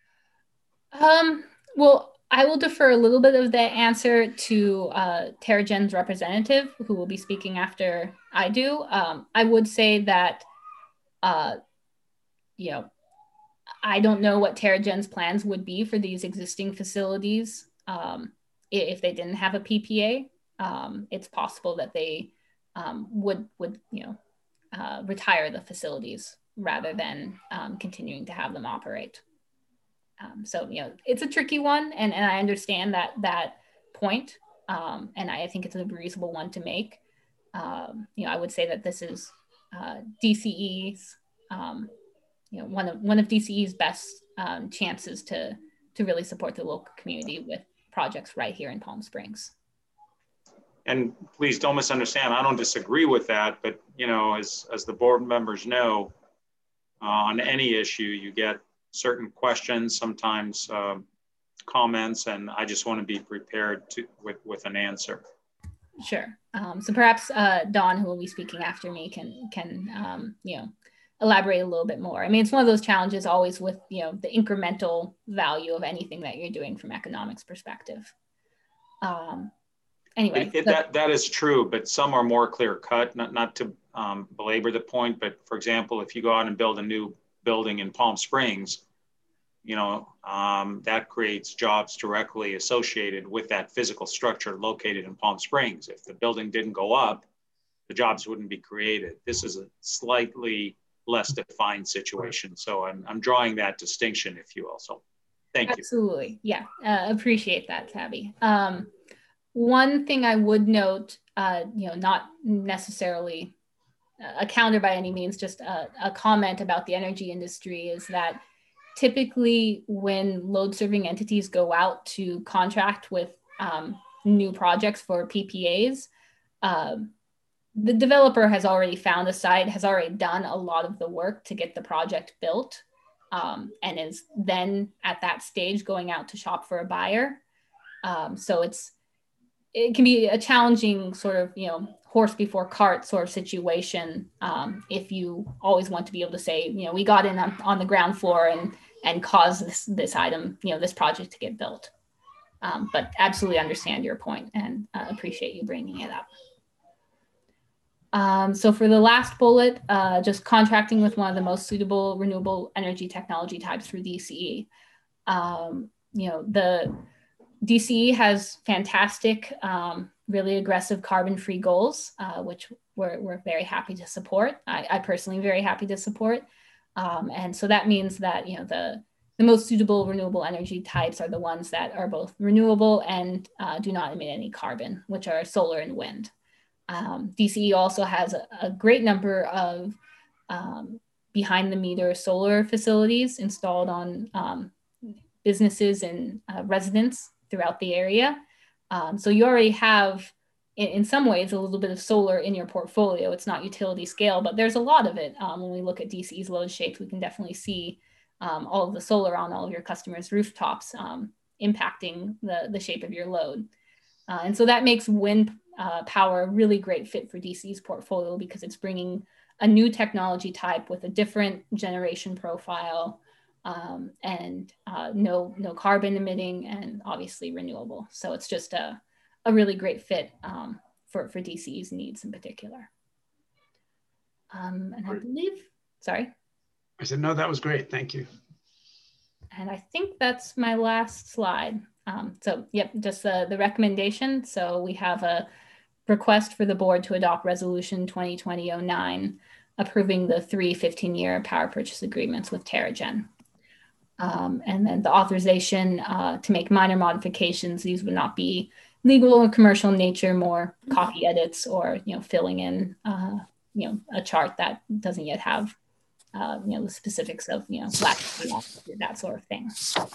Um, well, I will defer a little bit of the answer to uh, Terragen's representative, who will be speaking after I do. Um, I would say that, uh, you know, I don't know what Terragen's plans would be for these existing facilities. Um, if they didn't have a P P A, um, it's possible that they um, would, would you know, uh, retire the facilities rather than um, continuing to have them operate. Um, so, you know, it's a tricky one, and, and I understand that that point, um, and I think it's a reasonable one to make. Um, you know, I would say that this is uh, D C E's, um, you know, one of one of D C E's best um, chances to to really support the local community with projects right here in Palm Springs. And please don't misunderstand, I don't disagree with that, but you know, as, as the board members know, uh, on any issue, you get certain questions, sometimes um, comments, and I just want to be prepared to with, with an answer. Sure. Um, so perhaps uh, Dawn, who will be speaking after me, can, can um, you know, elaborate a little bit more. I mean, it's one of those challenges always with, you know, the incremental value of anything that you're doing from economics perspective. Um, anyway. It, so that, that is true, but some are more clear cut, not, not to um, belabor the point, but for example, if you go out and build a new building in Palm Springs, you know, um, that creates jobs directly associated with that physical structure located in Palm Springs. If the building didn't go up, the jobs wouldn't be created. This is a slightly less defined situation. So I'm, I'm drawing that distinction, if you will. So thank you. Absolutely. Yeah, uh, appreciate that, Tabby. Um, one thing I would note, uh, you know, not necessarily a counter by any means, just a, a comment about the energy industry is that typically when load serving entities go out to contract with um, new projects for P P As, um, the developer has already found a site, has already done a lot of the work to get the project built, um, and is then at that stage going out to shop for a buyer. Um, so it's, it can be a challenging sort of, you know, horse before cart sort of situation um, if you always want to be able to say, you know, we got in on, on the ground floor and and cause this, this item, you know, this project to get built. Um, but absolutely understand your point and uh, appreciate you bringing it up. Um, so for the last bullet, uh, just contracting with one of the most suitable renewable energy technology types for D C E. Um, you know, the D C E has fantastic, um, really aggressive carbon-free goals, uh, which we're, we're very happy to support. I, I personally am very happy to support. Um, and so that means that, you know, the, the most suitable renewable energy types are the ones that are both renewable and uh, do not emit any carbon, which are solar and wind. Um, D C E also has a, a great number of um, behind the meter solar facilities installed on um, businesses and uh, residents throughout the area. Um, so you already have, in, in some ways, a little bit of solar in your portfolio. It's not utility scale, but there's a lot of it. Um, when we look at D C E's load shapes, we can definitely see um, all of the solar on all of your customers' rooftops um, impacting the, the shape of your load. Uh, and so that makes wind uh, power a really great fit for D C E's portfolio because it's bringing a new technology type with a different generation profile um, and uh, no, no carbon emitting and obviously renewable. So it's just a, a really great fit um, for, for D C E's needs in particular. Um, and I believe, sorry. I said, no, that was great. Thank you. And I think that's my last slide. Um, so, yep, just the, the recommendation. So we have a request for the board to adopt resolution twenty twenty oh nine, approving the three fifteen year power purchase agreements with TerraGen. Um, and then the authorization uh, to make minor modifications. These would not be legal or commercial in nature, more copy edits or, you know, filling in, uh, you know, a chart that doesn't yet have, uh, you know, the specifics of, you know, that sort of thing.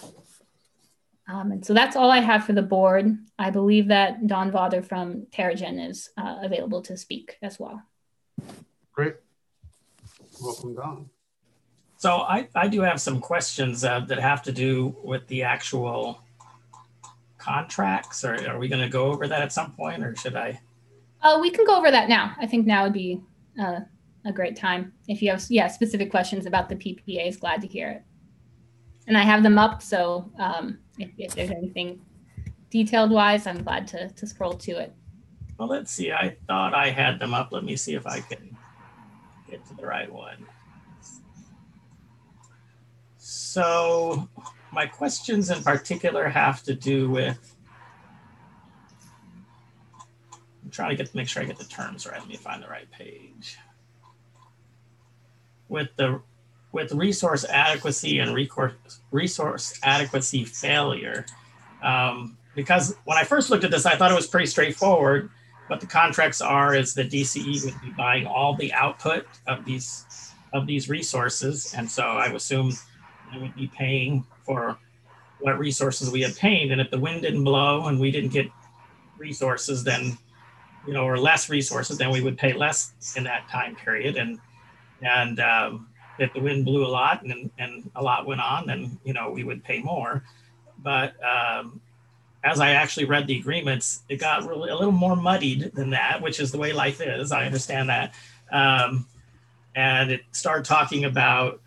Um, and so that's all I have for the board. I believe that Don Vodder from TerraGen is uh, available to speak as well. Great. Welcome, Don. So I, I do have some questions uh, that have to do with the actual contracts. Or are we going to go over that at some point, or should I? Uh, we can go over that now. I think now would be uh, a great time. If you have yeah specific questions about the P P As, glad to hear it. And I have them up, so um, if, if there's anything detailed wise, I'm glad to, to scroll to it. Well, let's see. I thought I had them up. Let me see if I can get to the right one. So my questions in particular have to do with, I'm trying to get make sure I get the terms right. Let me find the right page. With the with resource adequacy and resource adequacy failure. Um, because when I first looked at this, I thought it was pretty straightforward. What the contracts are is that D C E would be buying all the output of these of these resources. And so I assume they would be paying for what resources we obtained. And if the wind didn't blow and we didn't get resources, then, you know, or less resources, then we would pay less in that time period. And, and, um, if the wind blew a lot and, and a lot went on, then, you know, we would pay more. But um, as I actually read the agreements, it got really a little more muddied than that, which is the way life is. I understand that. Um, and it started talking about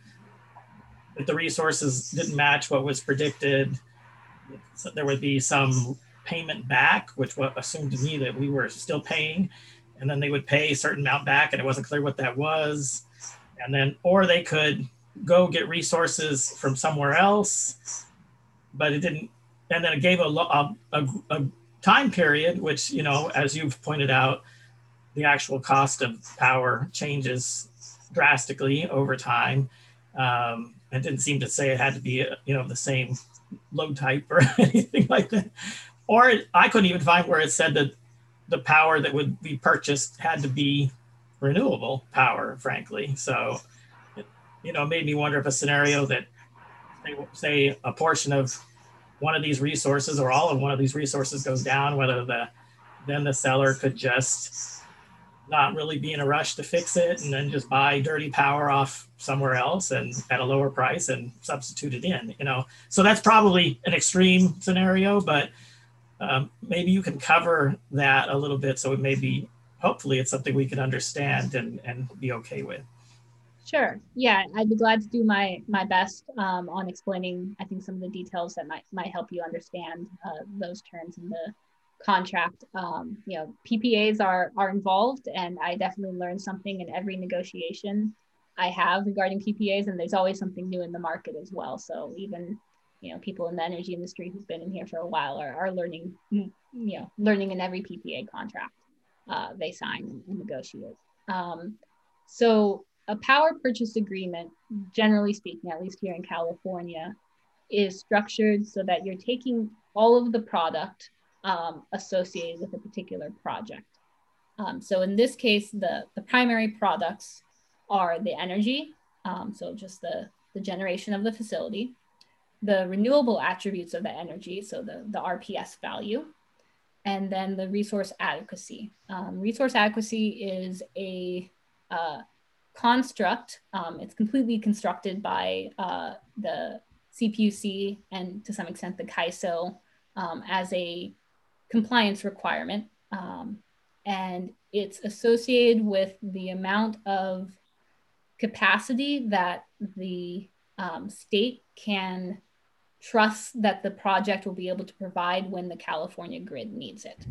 if the resources didn't match what was predicted, so there would be some payment back, which was assumed to me that we were still paying. And then they would pay a certain amount back, and it wasn't clear what that was. And then, or they could go get resources from somewhere else, but it didn't. And then it gave a, a, a, a time period, which, you know, as you've pointed out, the actual cost of power changes drastically over time. Um, it didn't seem to say it had to be, you know, the same load type or anything like that. Or it, I couldn't even find where it said that the power that would be purchased had to be renewable power, frankly. So, it, you know, made me wonder if a scenario that they say a portion of one of these resources or all of one of these resources goes down, whether the then the seller could just not really be in a rush to fix it and then just buy dirty power off somewhere else and at a lower price and substitute it in, you know. So that's probably an extreme scenario, but um, maybe you can cover that a little bit. So it may be, hopefully it's something we can understand and, and be okay with. Sure. Yeah, I'd be glad to do my my best um, on explaining, I think, some of the details that might might help you understand uh, those terms in the contract. Um, you know, P P As are, are involved, and I definitely learn something in every negotiation I have regarding P P As, and there's always something new in the market as well. So even, you know, people in the energy industry who've been in here for a while are, are learning, you know, learning in every P P A contract uh, they sign and negotiate. Um, so a power purchase agreement, generally speaking, at least here in California, is structured so that you're taking all of the product um, associated with a particular project. Um, so in this case, the, the primary products are the energy, um, so just the, the generation of the facility, the renewable attributes of the energy, so the, the R P S value, and then the resource adequacy. Um, resource adequacy is a uh, construct. Um, it's completely constructed by uh, the C P U C and to some extent the C A I S O um, as a compliance requirement. Um, and it's associated with the amount of capacity that the um, state can trust that the project will be able to provide when the California grid needs it.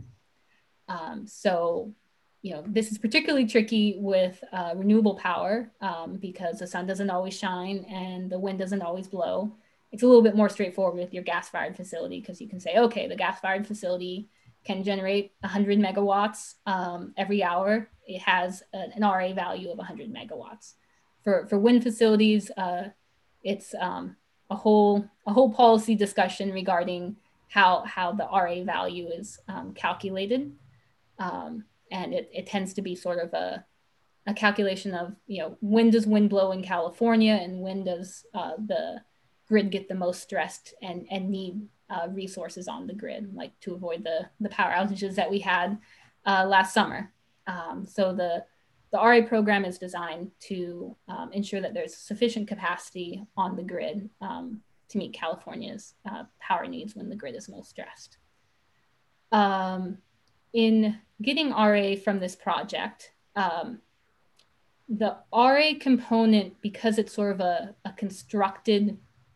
Um, so, you know, this is particularly tricky with uh, renewable power um, because the sun doesn't always shine and the wind doesn't always blow. It's a little bit more straightforward with your gas-fired facility because you can say, okay, the gas-fired facility can generate one hundred megawatts um, every hour. It has a, an R A value of one hundred megawatts. For, for wind facilities, uh, it's um, a whole a whole policy discussion regarding how how the R A value is um, calculated, um, and it, it tends to be sort of a a calculation of, you know, when does wind blow in California and when does uh, the grid get the most stressed and and need uh, resources on the grid, like to avoid the the power outages that we had uh, last summer. Um, so the The R A program is designed to um, ensure that there's sufficient capacity on the grid um, to meet California's uh, power needs when the grid is most stressed. Um, in getting R A from this project, um, the R A component, because it's sort of a, a constructed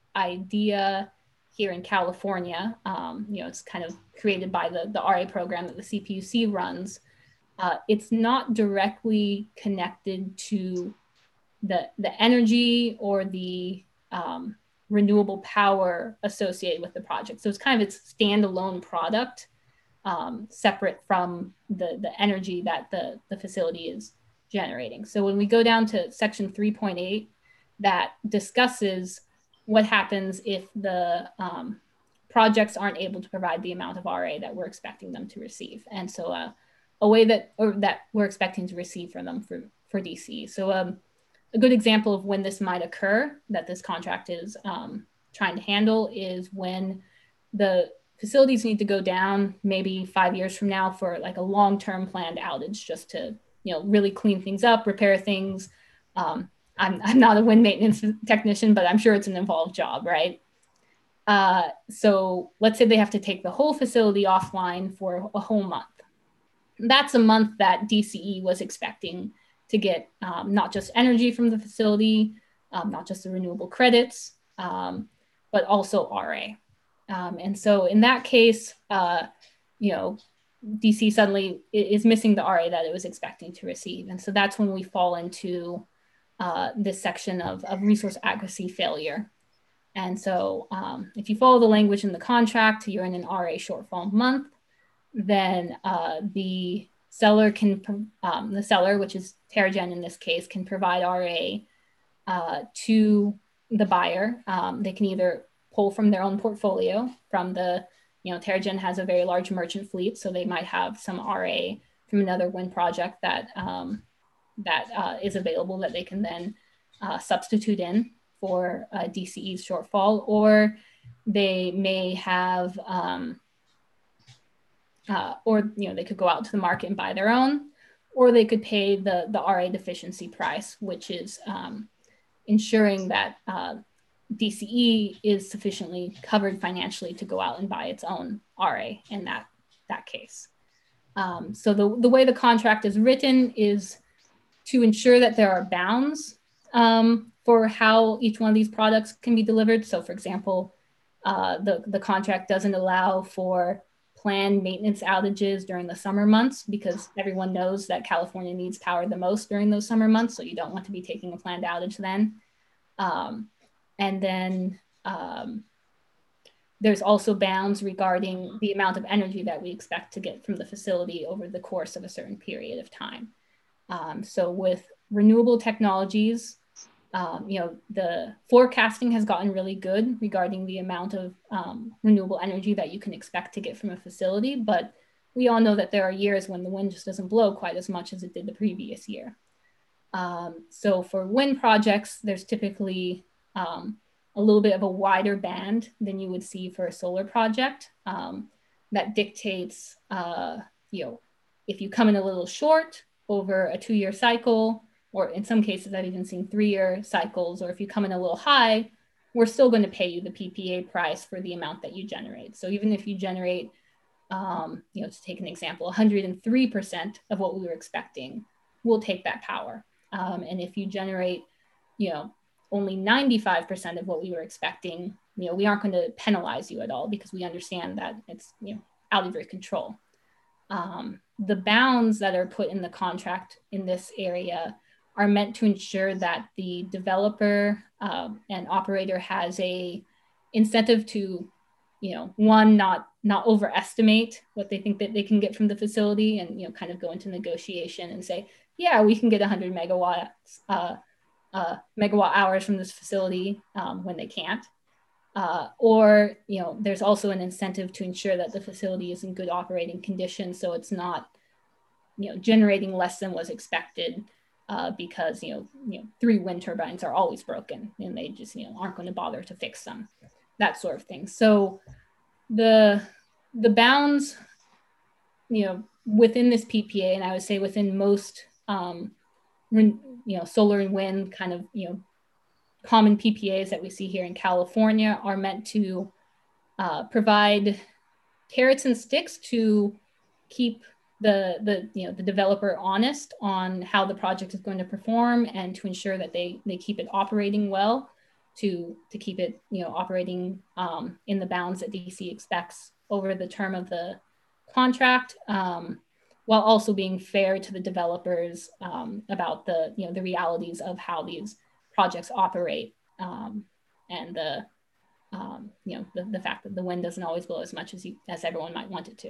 idea here in California, um, you know, it's kind of created by the, the R A program that the C P U C runs. Uh, it's not directly connected to the, the energy or the um, renewable power associated with the project. So it's kind of its standalone product, um, separate from the, the energy that the, the facility is generating. So when we go down to section three point eight, that discusses what happens if the um, projects aren't able to provide the amount of R A that we're expecting them to receive. And so uh, a way that, or that we're expecting to receive from them for, for D C. So um, a good example of when this might occur that this contract is um, trying to handle is when the facilities need to go down maybe five years from now for like a long-term planned outage just to, you know, really clean things up, repair things. Um, I'm, I'm not a wind maintenance technician, but I'm sure it's an involved job, right? Uh, so let's say they have to take the whole facility offline for a whole month. That's a month that D C E was expecting to get um, not just energy from the facility, um, not just the renewable credits, um, but also R A. Um, and so in that case, uh, you know, D C suddenly is missing the R A that it was expecting to receive. And so that's when we fall into uh, this section of, of resource adequacy failure. And so um, if you follow the language in the contract, you're in an R A shortfall month, then uh, the seller can, um, the seller, which is Terragen in this case, can provide R A uh, to the buyer. Um, they can either pull from their own portfolio from the, you know, Terragen has a very large merchant fleet, so they might have some R A from another wind project that, um, that uh, is available that they can then uh, substitute in for uh, D C E's shortfall, or they may have, um, uh, or you know, they could go out to the market and buy their own, or they could pay the the R A deficiency price, which is um, ensuring that uh, D C E is sufficiently covered financially to go out and buy its own R A in that that case. Um, so the the way the contract is written is to ensure that there are bounds um, for how each one of these products can be delivered. So for example, uh, the, the contract doesn't allow for planned maintenance outages during the summer months, because everyone knows that California needs power the most during those summer months. So you don't want to be taking a planned outage then. Um, and then um, there's also bounds regarding the amount of energy that we expect to get from the facility over the course of a certain period of time. Um, so with renewable technologies, Um, you know, the forecasting has gotten really good regarding the amount of um, renewable energy that you can expect to get from a facility, but we all know that there are years when the wind just doesn't blow quite as much as it did the previous year. Um, so for wind projects, there's typically um, a little bit of a wider band than you would see for a solar project um, that dictates, uh, you know, if you come in a little short over a two-year cycle, or in some cases I've even seen three-year cycles, or if you come in a little high, we're still going to pay you the P P A price for the amount that you generate. So even if you generate, um, you know, to take an example, one hundred three percent of what we were expecting, we'll take that power. Um, and if you generate, you know, only ninety-five percent of what we were expecting, you know, we aren't going to penalize you at all, because we understand that it's, you know, out of your control. Um, the bounds that are put in the contract in this area are meant to ensure that the developer um, and operator has a incentive to, you know, one, not not overestimate what they think that they can get from the facility, and, you know, kind of go into negotiation and say, yeah, we can get one hundred megawatts, uh, uh, megawatt hours from this facility um, when they can't. Uh, or, you know, there's also an incentive to ensure that the facility is in good operating condition, so it's not, you know, generating less than was expected. Uh, because, you know, you know, three wind turbines are always broken and they just, you know, aren't going to bother to fix them, that sort of thing. So the, the bounds, you know, within this P P A, and I would say within most, um, you know, solar and wind kind of, you know, common P P As that we see here in California, are meant to uh, provide carrots and sticks to keep the, the, you know, the developer honest on how the project is going to perform, and to ensure that they, they keep it operating well, to, to keep it, you know, operating um, in the bounds that D C expects over the term of the contract, um, while also being fair to the developers um, about the, you know, the realities of how these projects operate, um, and the, um, you know, the, the fact that the wind doesn't always blow as much as you, as everyone might want it to.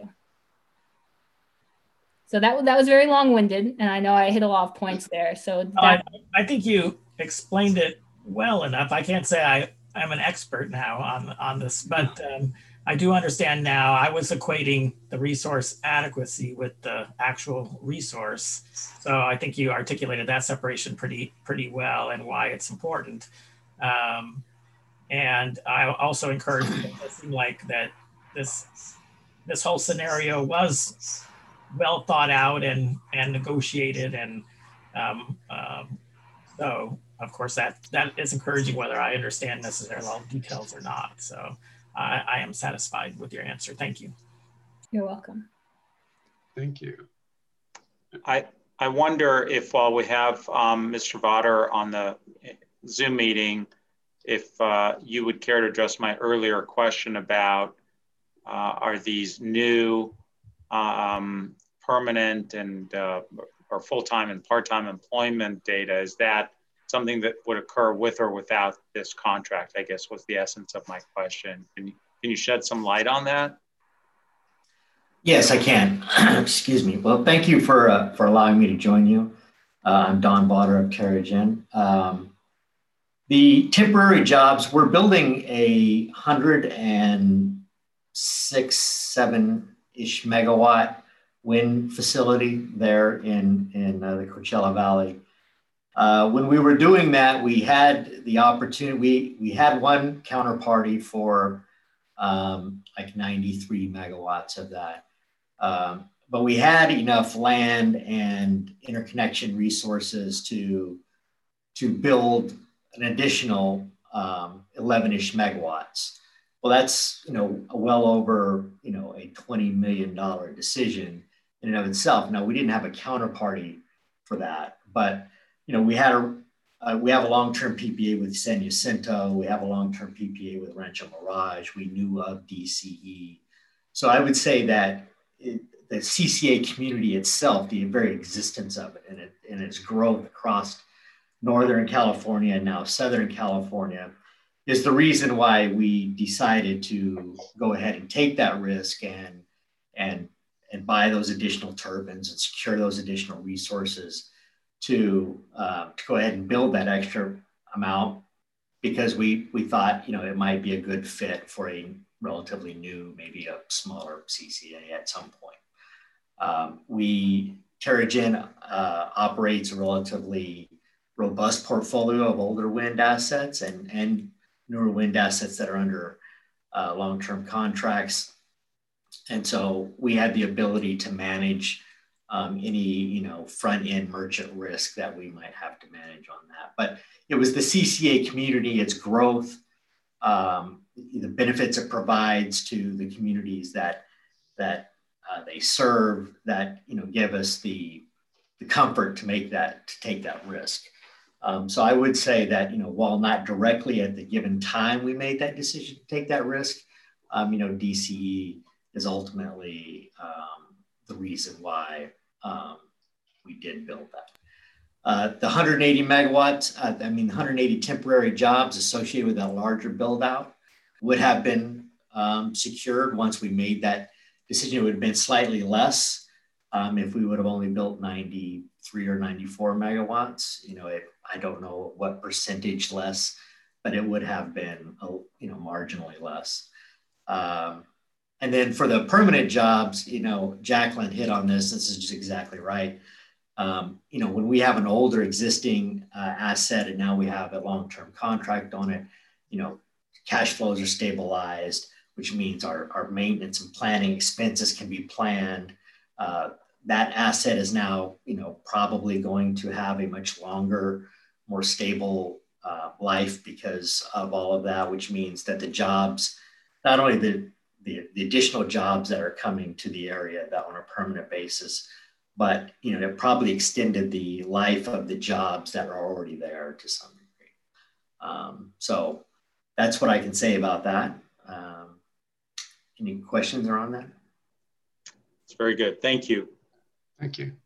So that, that was very long-winded, and I know I hit a lot of points there. So that, uh, I think you explained it well enough. I can't say I, I'm an expert now on, on this, but um, I do understand now. I was equating the resource adequacy with the actual resource. So I think you articulated that separation pretty, pretty well, and why it's important. Um, and I also encourage people, it seemed like that this, this whole scenario was well thought out and, and negotiated. And um, um, so of course that, that is encouraging, whether I understand necessarily all the details or not. So I, I am satisfied with your answer. Thank you. You're welcome. Thank you. I, I wonder if while we have um, Mister Votter on the Zoom meeting, if uh, you would care to address my earlier question about uh, are these new um, permanent and uh, or full-time and part-time employment data, is that something that would occur with or without this contract, I guess was the essence of my question. Can you, can you shed some light on that? Yes, I can. Excuse me. Well, thank you for uh, for allowing me to join you. Uh, I'm Don Botter of Terragen. Um, the temporary jobs, we're building a one hundred six, seven-ish megawatt wind facility there in, in uh, the Coachella Valley. Uh, when we were doing that, we had the opportunity, we, we had one counterparty for um, like ninety-three megawatts of that. Um, but we had enough land and interconnection resources to, to build an additional um, eleven-ish megawatts. Well, that's, you know, well over, you know, a twenty million dollar decision in and of itself. Now, we didn't have a counterparty for that, but, you know, we had a, uh, we have a long-term P P A with San Jacinto. We have a long-term P P A with Rancho Mirage. We knew of D C E. so I would say that it, the C C A community itself, the very existence of it and, it and its growth across Northern California and now Southern California is the reason why we decided to go ahead and take that risk and, and, and buy those additional turbines and secure those additional resources to, uh, to go ahead and build that extra amount, because we, we thought, you know, it might be a good fit for a relatively new, maybe a smaller C C A at some point. Um, we, Terra-Gen uh, operates a relatively robust portfolio of older wind assets and, and newer wind assets that are under uh, long-term contracts. And so we had the ability to manage um, any, you know, front-end merchant risk that we might have to manage on that. But it was the C C A community, its growth, um, the benefits it provides to the communities that, that uh, they serve that, you know, give us the, the comfort to make that, to take that risk. Um, so I would say that, you know, while not directly at the given time we made that decision to take that risk, um, you know, D C E is ultimately um, the reason why um, we did build that. Uh, the one hundred eighty megawatts, uh, I mean, one hundred eighty temporary jobs associated with that larger build out would have been um, secured once we made that decision. It would have been slightly less um, if we would have only built ninety-three or ninety-four megawatts. You know, it, I don't know what percentage less, but it would have been, a, you know, marginally less. Um, and then for the permanent jobs, you know, Jacqueline hit on this. This is just exactly right. Um, you know, when we have an older existing uh, asset and now we have a long-term contract on it, you know, cash flows are stabilized, which means our, our maintenance and planning expenses can be planned. Uh, that asset is now, you know, probably going to have a much longer, more stable uh, life because of all of that, which means that the jobs, not only the, the, the additional jobs that are coming to the area that on a permanent basis, but, you know, it probably extended the life of the jobs that are already there to some degree. Um, so that's what I can say about that. Um, any questions around that? It's very good. Thank you. Thank you.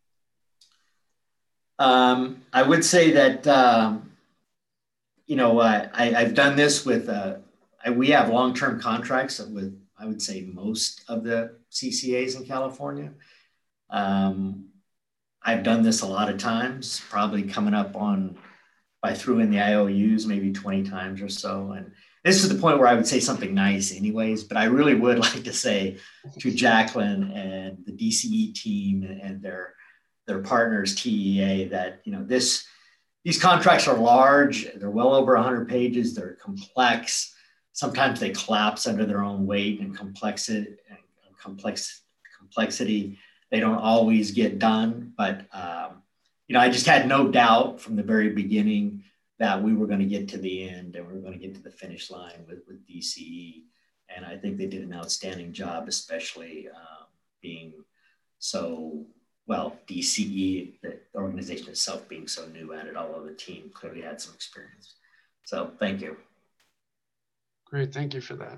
Um, I would say that, um, you know, uh, I, I've done this with, uh, I, we have long-term contracts with, I would say, most of the C C As in California. Um, I've done this a lot of times, probably coming up on, if I threw in the I O Us, maybe twenty times or so. And this is the point where I would say something nice anyways, but I really would like to say to Jacqueline and the D C E team and their, their partners, T E A, that, you know, this, these contracts are large, they're well over one hundred pages, they're complex. Sometimes they collapse under their own weight and complexity, and complex, complexity. They don't always get done, but um, you know, I just had no doubt from the very beginning that we were going to get to the end and we were going to get to the finish line with, with D C E. And I think they did an outstanding job, especially um, being so, well, D C E, the organization itself being so new at it, although the team clearly had some experience. So thank you. Great, thank you for that.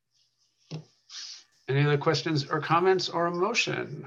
Any other questions or comments or a motion?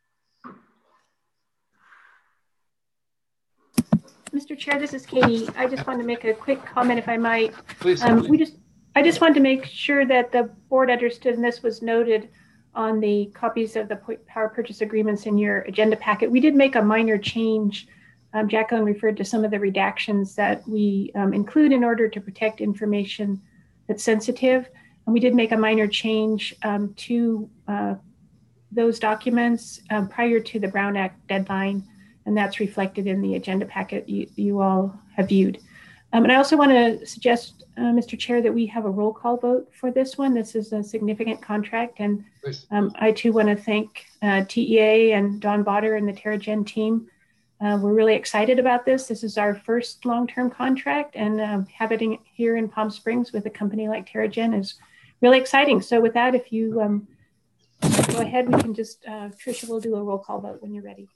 Mister Chair, this is Katie. I just wanted to make a quick comment, if I might. Please. Um, we just, I just wanted to make sure that the board understood, and this was noted on the copies of the power purchase agreements in your agenda packet. We did make a minor change. Um, Jacqueline referred to some of the redactions that we um, include in order to protect information that's sensitive. And we did make a minor change um, to uh, those documents um, prior to the Brown Act deadline. And that's reflected in the agenda packet you, you all have viewed. Um, and I also want to suggest, uh, Mister Chair, that we have a roll call vote for this one. This is a significant contract. And um, I too want to thank uh, T E A and Don Botter and the Terra-Gen team. Uh, we're really excited about this. This is our first long-term contract, and um, having it here in Palm Springs with a company like Terra-Gen is really exciting. So with that, if you um, go ahead, we can just, uh, Tricia will do a roll call vote when you're ready.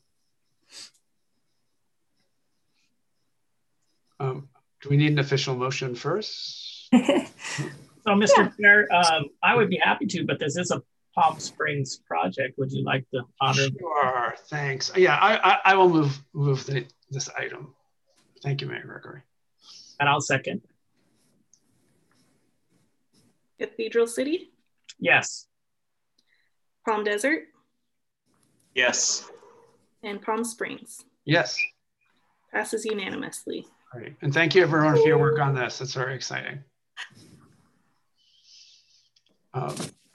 Um, do we need an official motion first? So, Mister Yeah. Chair, um, I would be happy to, but this is a Palm Springs project. Would you like the honor? Sure, thanks. Yeah, I, I, I will move, move the, this item. Thank you, Mayor Gregory. And I'll second. Cathedral City? Yes. Palm Desert? Yes. And Palm Springs? Yes. Passes unanimously. Great. And thank you everyone for your work on this. It's very exciting. Um,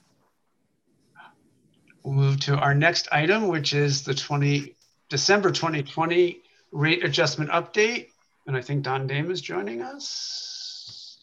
we'll move to our next item, which is the twenty December twenty twenty rate adjustment update. And I think Don Dame is joining us.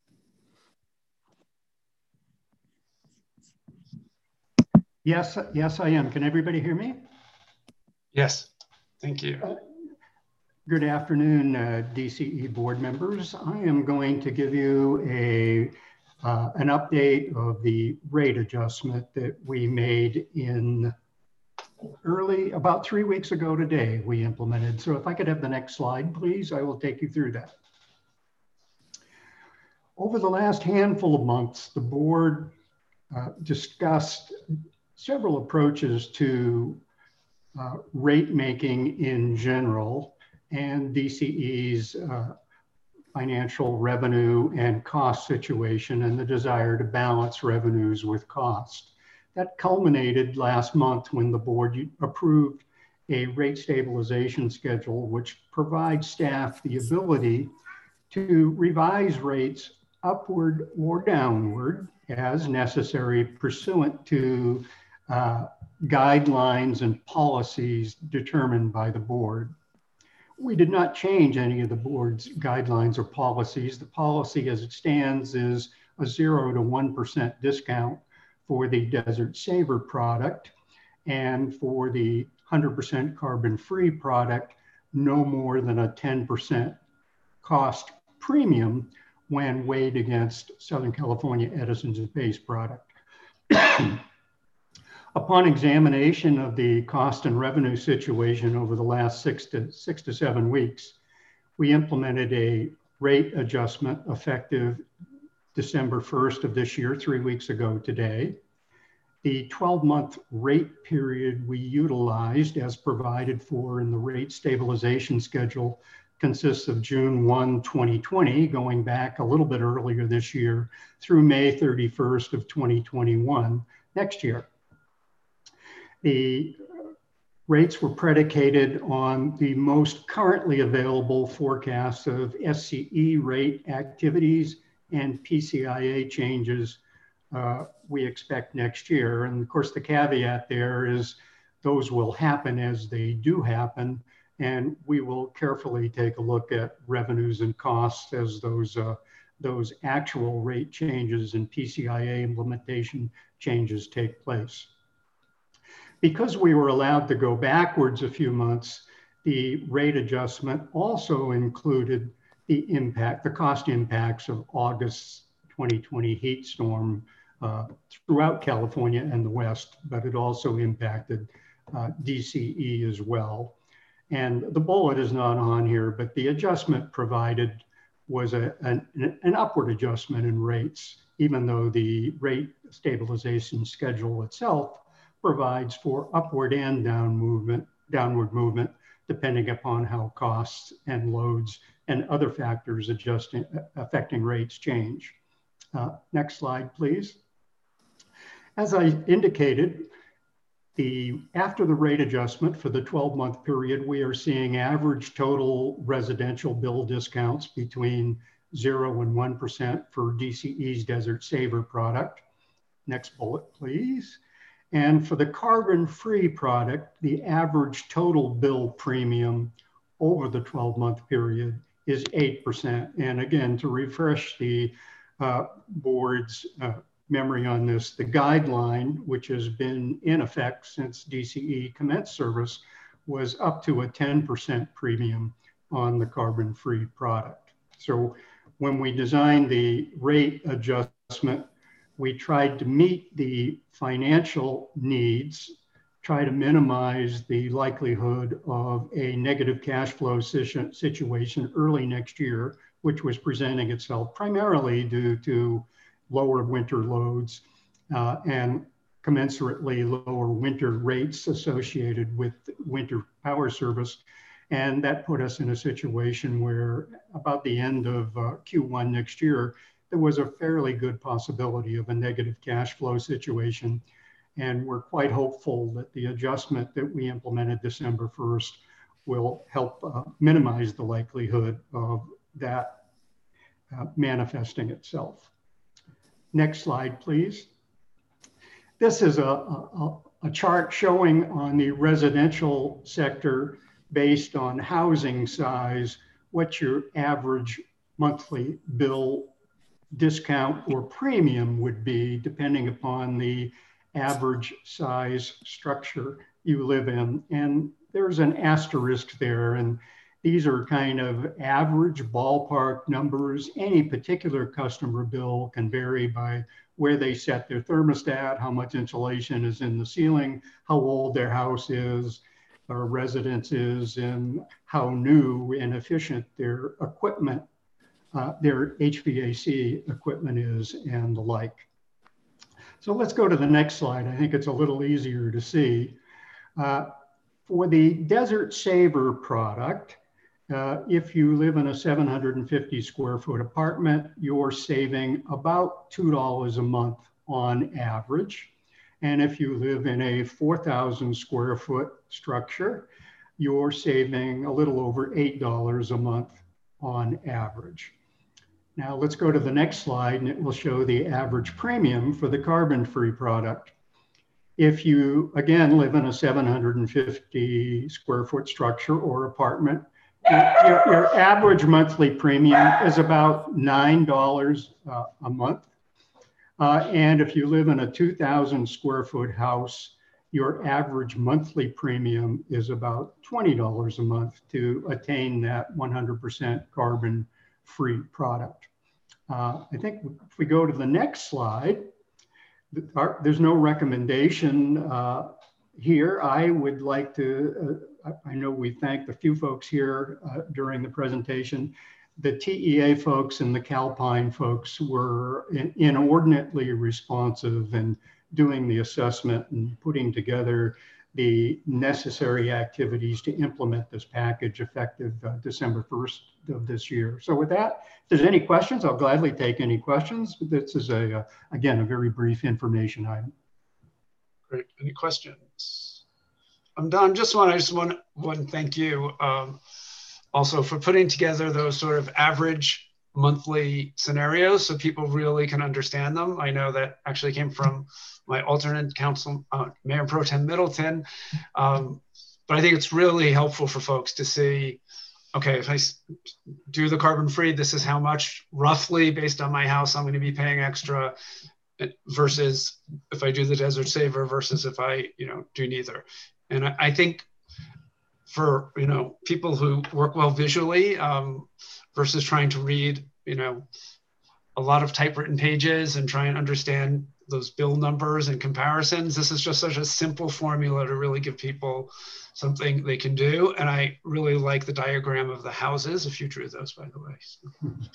Yes, yes, I am. Can everybody hear me? Yes, thank you. Uh, good afternoon, uh, D C E board members. I am going to give you a uh, an update of the rate adjustment that we made in early, about three weeks ago today, we implemented. So if I could have the next slide, please, I will take you through that. Over the last handful of months, the board uh, discussed several approaches to uh, rate making in general and D C E's uh, financial revenue and cost situation and the desire to balance revenues with cost. That culminated last month when the board approved a rate stabilization schedule, which provides staff the ability to revise rates upward or downward as necessary pursuant to uh, guidelines and policies determined by the board. We did not change any of the board's guidelines or policies. The policy as it stands is a zero to one percent discount for the Desert Saver product, and for the one hundred percent carbon-free product, no more than a ten percent cost premium when weighed against Southern California Edison's base product. Upon examination of the cost and revenue situation over the last six to six to seven weeks, we implemented a rate adjustment effective December first of this year, three weeks ago today. The twelve month rate period we utilized as provided for in the rate stabilization schedule consists of June first, twenty twenty, going back a little bit earlier this year, through May thirty-first of twenty twenty-one, next year. The rates were predicated on the most currently available forecasts of S C E rate activities and P C I A changes uh, we expect next year. And of course, the caveat there is those will happen as they do happen, and we will carefully take a look at revenues and costs as those, uh, those actual rate changes and P C I A implementation changes take place. Because we were allowed to go backwards a few months, the rate adjustment also included the impact, the cost impacts of August twenty twenty heat storm uh, throughout California and the West, but it also impacted uh, D C E as well. And the bullet is not on here, but the adjustment provided was a, an, an upward adjustment in rates, even though the rate stabilization schedule itself provides for upward and down movement, downward movement, depending upon how costs and loads and other factors adjusting, affecting rates change. Uh, next slide, please. As I indicated, the, after the rate adjustment for the twelve month period, we are seeing average total residential bill discounts between zero and one percent for D C E's Desert Saver product. Next bullet, please. And for the carbon-free product, the average total bill premium over the twelve month period is eight percent. And again, to refresh the uh, board's uh, memory on this, the guideline, which has been in effect since D C E commenced service, was up to a ten percent premium on the carbon-free product. So when we designed the rate adjustment, we tried to meet the financial needs, try to minimize the likelihood of a negative cash flow situation early next year, which was presenting itself primarily due to lower winter loads uh, and commensurately lower winter rates associated with winter power service. And that put us in a situation where about the end of uh, Q one next year, there was a fairly good possibility of a negative cash flow situation. And we're quite hopeful that the adjustment that we implemented December first will help uh, minimize the likelihood of that uh, manifesting itself. Next slide, please. This is a, a, a chart showing on the residential sector based on housing size, what your average monthly bill discount or premium would be depending upon the average size structure you live in. And there's an asterisk there, and these are kind of average ballpark numbers. Any particular customer bill can vary by where they set their thermostat, how much insulation is in the ceiling, how old their house is, or residence is, and how new and efficient their equipment, uh, their H V A C equipment is, and the like. So let's go to the next slide. I think it's a little easier to see. Uh, for the Desert Saver product, uh, if you live in a seven hundred fifty square foot apartment, you're saving about two dollars a month on average. And if you live in a four thousand square foot structure, you're saving a little over eight dollars a month on average. Now let's go to the next slide, and it will show the average premium for the carbon-free product. If you, again, live in a seven hundred fifty square foot structure or apartment, your, your average monthly premium is about nine dollars uh, a month. Uh, and if you live in a two thousand square foot house, your average monthly premium is about twenty dollars a month to attain that one hundred percent carbon-free product. Uh, I think if we go to the next slide, our, there's no recommendation uh, here. I would like to, uh, I know we thanked a few folks here uh, during the presentation. The T E A folks and the Calpine folks were in, inordinately responsive in doing the assessment and putting together the necessary activities to implement this package effective uh, December first of this year. So with that, if there's any questions, I'll gladly take any questions. But this is, a, uh, again, a very brief information item. Great. Any questions? I'm done. Just want, I just want, want to thank you um, also for putting together those sort of average monthly scenarios so people really can understand them. I know that actually came from my alternate council, uh, Mayor Pro Tem Middleton. Um, but I think it's really helpful for folks to see, okay, if I do the carbon free, this is how much roughly based on my house I'm going to be paying extra versus if I do the Desert Saver versus if I, you know, do neither. And I, I think for, you know, people who work well visually um, versus trying to read, you know, a lot of typewritten pages and try and understand those bill numbers and comparisons. This is just such a simple formula to really give people something they can do. And I really like the diagram of the houses, if you drew those, by the way. So,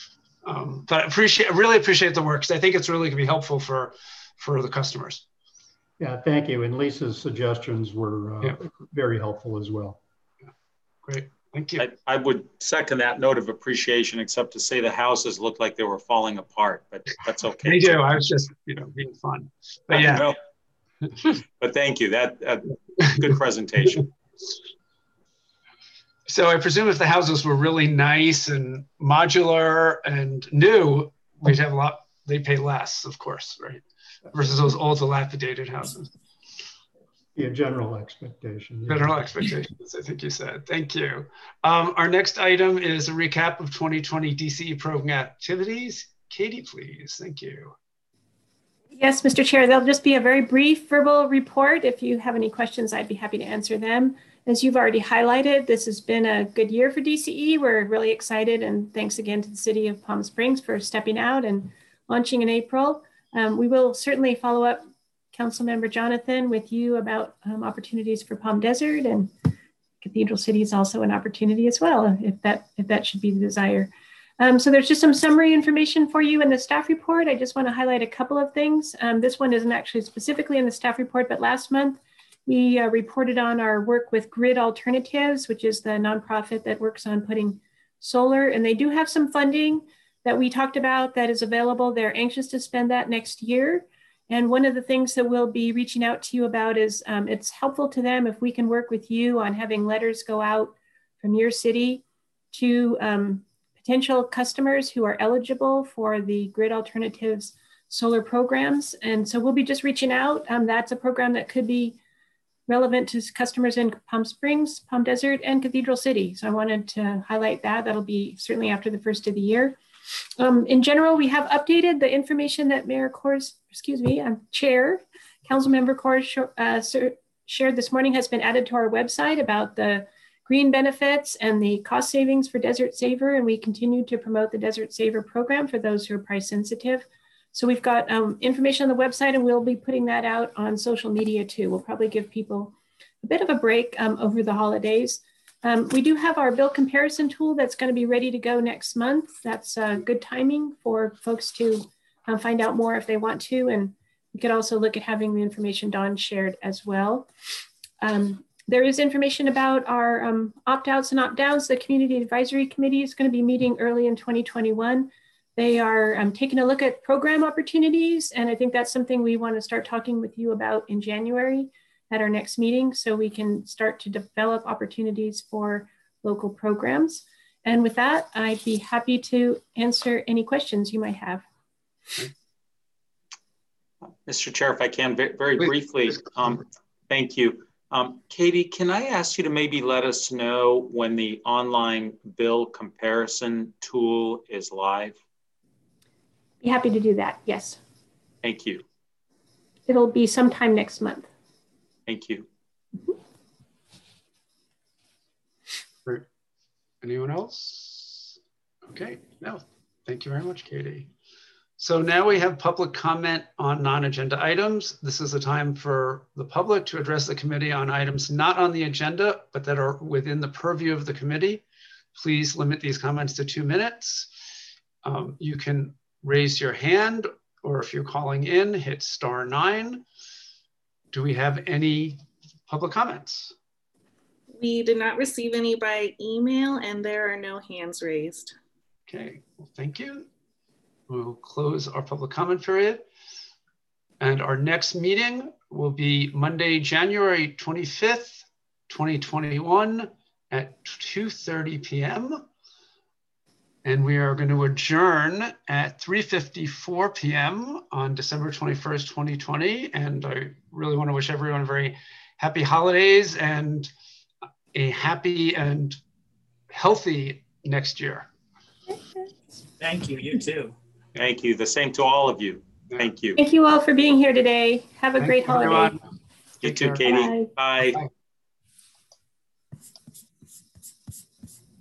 um, but I appreciate, I really appreciate the work because I think it's really gonna be helpful for, for the customers. Yeah, thank you. And Lisa's suggestions were uh, yeah. very helpful as well. Yeah. Great. Thank you. I, I would second that note of appreciation, except to say the houses looked like they were falling apart, but that's okay. They do. I was just, you know, being fun. But yeah. But thank you. That uh, good presentation. So I presume if the houses were really nice and modular and new, we'd have a lot. They pay less, of course, right? Versus those old dilapidated houses. Yeah, general expectation. Yeah. General expectations, I think you said. Thank you. Um, our next item is a recap of twenty twenty D C E program activities. Katie, please. Thank you. Yes, Mister Chair, there'll just be a very brief verbal report. If you have any questions, I'd be happy to answer them. As you've already highlighted, this has been a good year for D C E. We're really excited, and thanks again to the City of Palm Springs for stepping out and launching in April. Um, we will certainly follow up, Councilmember Jonathan, with you about um, opportunities for Palm Desert, and Cathedral City is also an opportunity as well, if that if that should be the desire. Um, so there's just some summary information for you in the staff report. I just want to highlight a couple of things. Um, this one isn't actually specifically in the staff report, but last month we uh, reported on our work with Grid Alternatives, which is the nonprofit that works on putting solar, and they do have some funding that we talked about that is available. They're anxious to spend that next year. And one of the things that we'll be reaching out to you about is um, it's helpful to them if we can work with you on having letters go out from your city to um, potential customers who are eligible for the Grid Alternatives solar programs. And so we'll be just reaching out. Um, that's a program that could be relevant to customers in Palm Springs, Palm Desert, and Cathedral City. So I wanted to highlight that. That'll be certainly after the first of the year. Um, in general, we have updated the information that Mayor Kors, excuse me, um, Chair, Councilmember Kors uh, shared this morning has been added to our website about the green benefits and the cost savings for Desert Saver. And we continue to promote the Desert Saver program for those who are price sensitive. So we've got um, information on the website, and we'll be putting that out on social media too. We'll probably give people a bit of a break um, over the holidays. Um, we do have our bill comparison tool that's going to be ready to go next month. That's uh, good timing for folks to uh, find out more if they want to. And we could also look at having the information Dawn shared as well. Um, there is information about our um, opt-outs and opt-downs. The Community Advisory Committee is going to be meeting early in twenty twenty-one. They are um, taking a look at program opportunities. And I think that's something we want to start talking with you about in January at our next meeting, so we can start to develop opportunities for local programs. And with that, I'd be happy to answer any questions you might have. Mister Chair, if I can, very briefly, um, thank you. Um, Katie, can I ask you to maybe let us know when the online bill comparison tool is live? Be happy to do that, yes. Thank you. It'll be sometime next month. Thank you. Great. Anyone else? Okay, no, thank you very much, Katie. So now we have public comment on non-agenda items. This is a time for the public to address the committee on items not on the agenda, but that are within the purview of the committee. Please limit these comments to two minutes. Um, you can raise your hand, or if you're calling in, hit star nine. Do we have any public comments? We did not receive any by email, and there are no hands raised. Okay, well, thank you. We'll close our public comment period. And our next meeting will be Monday, January twenty-fifth, twenty twenty-one at two thirty p m And we are going to adjourn at three fifty-four p m on December twenty-first, twenty twenty. And I really want to wish everyone a very happy holidays and a happy and healthy next year. Thank you, you too. Thank you. The same to all of you. Thank you. Thank you all for being here today. Have a Thank great you, holiday. everyone. You too, Take Katie. Bye. Bye. Bye.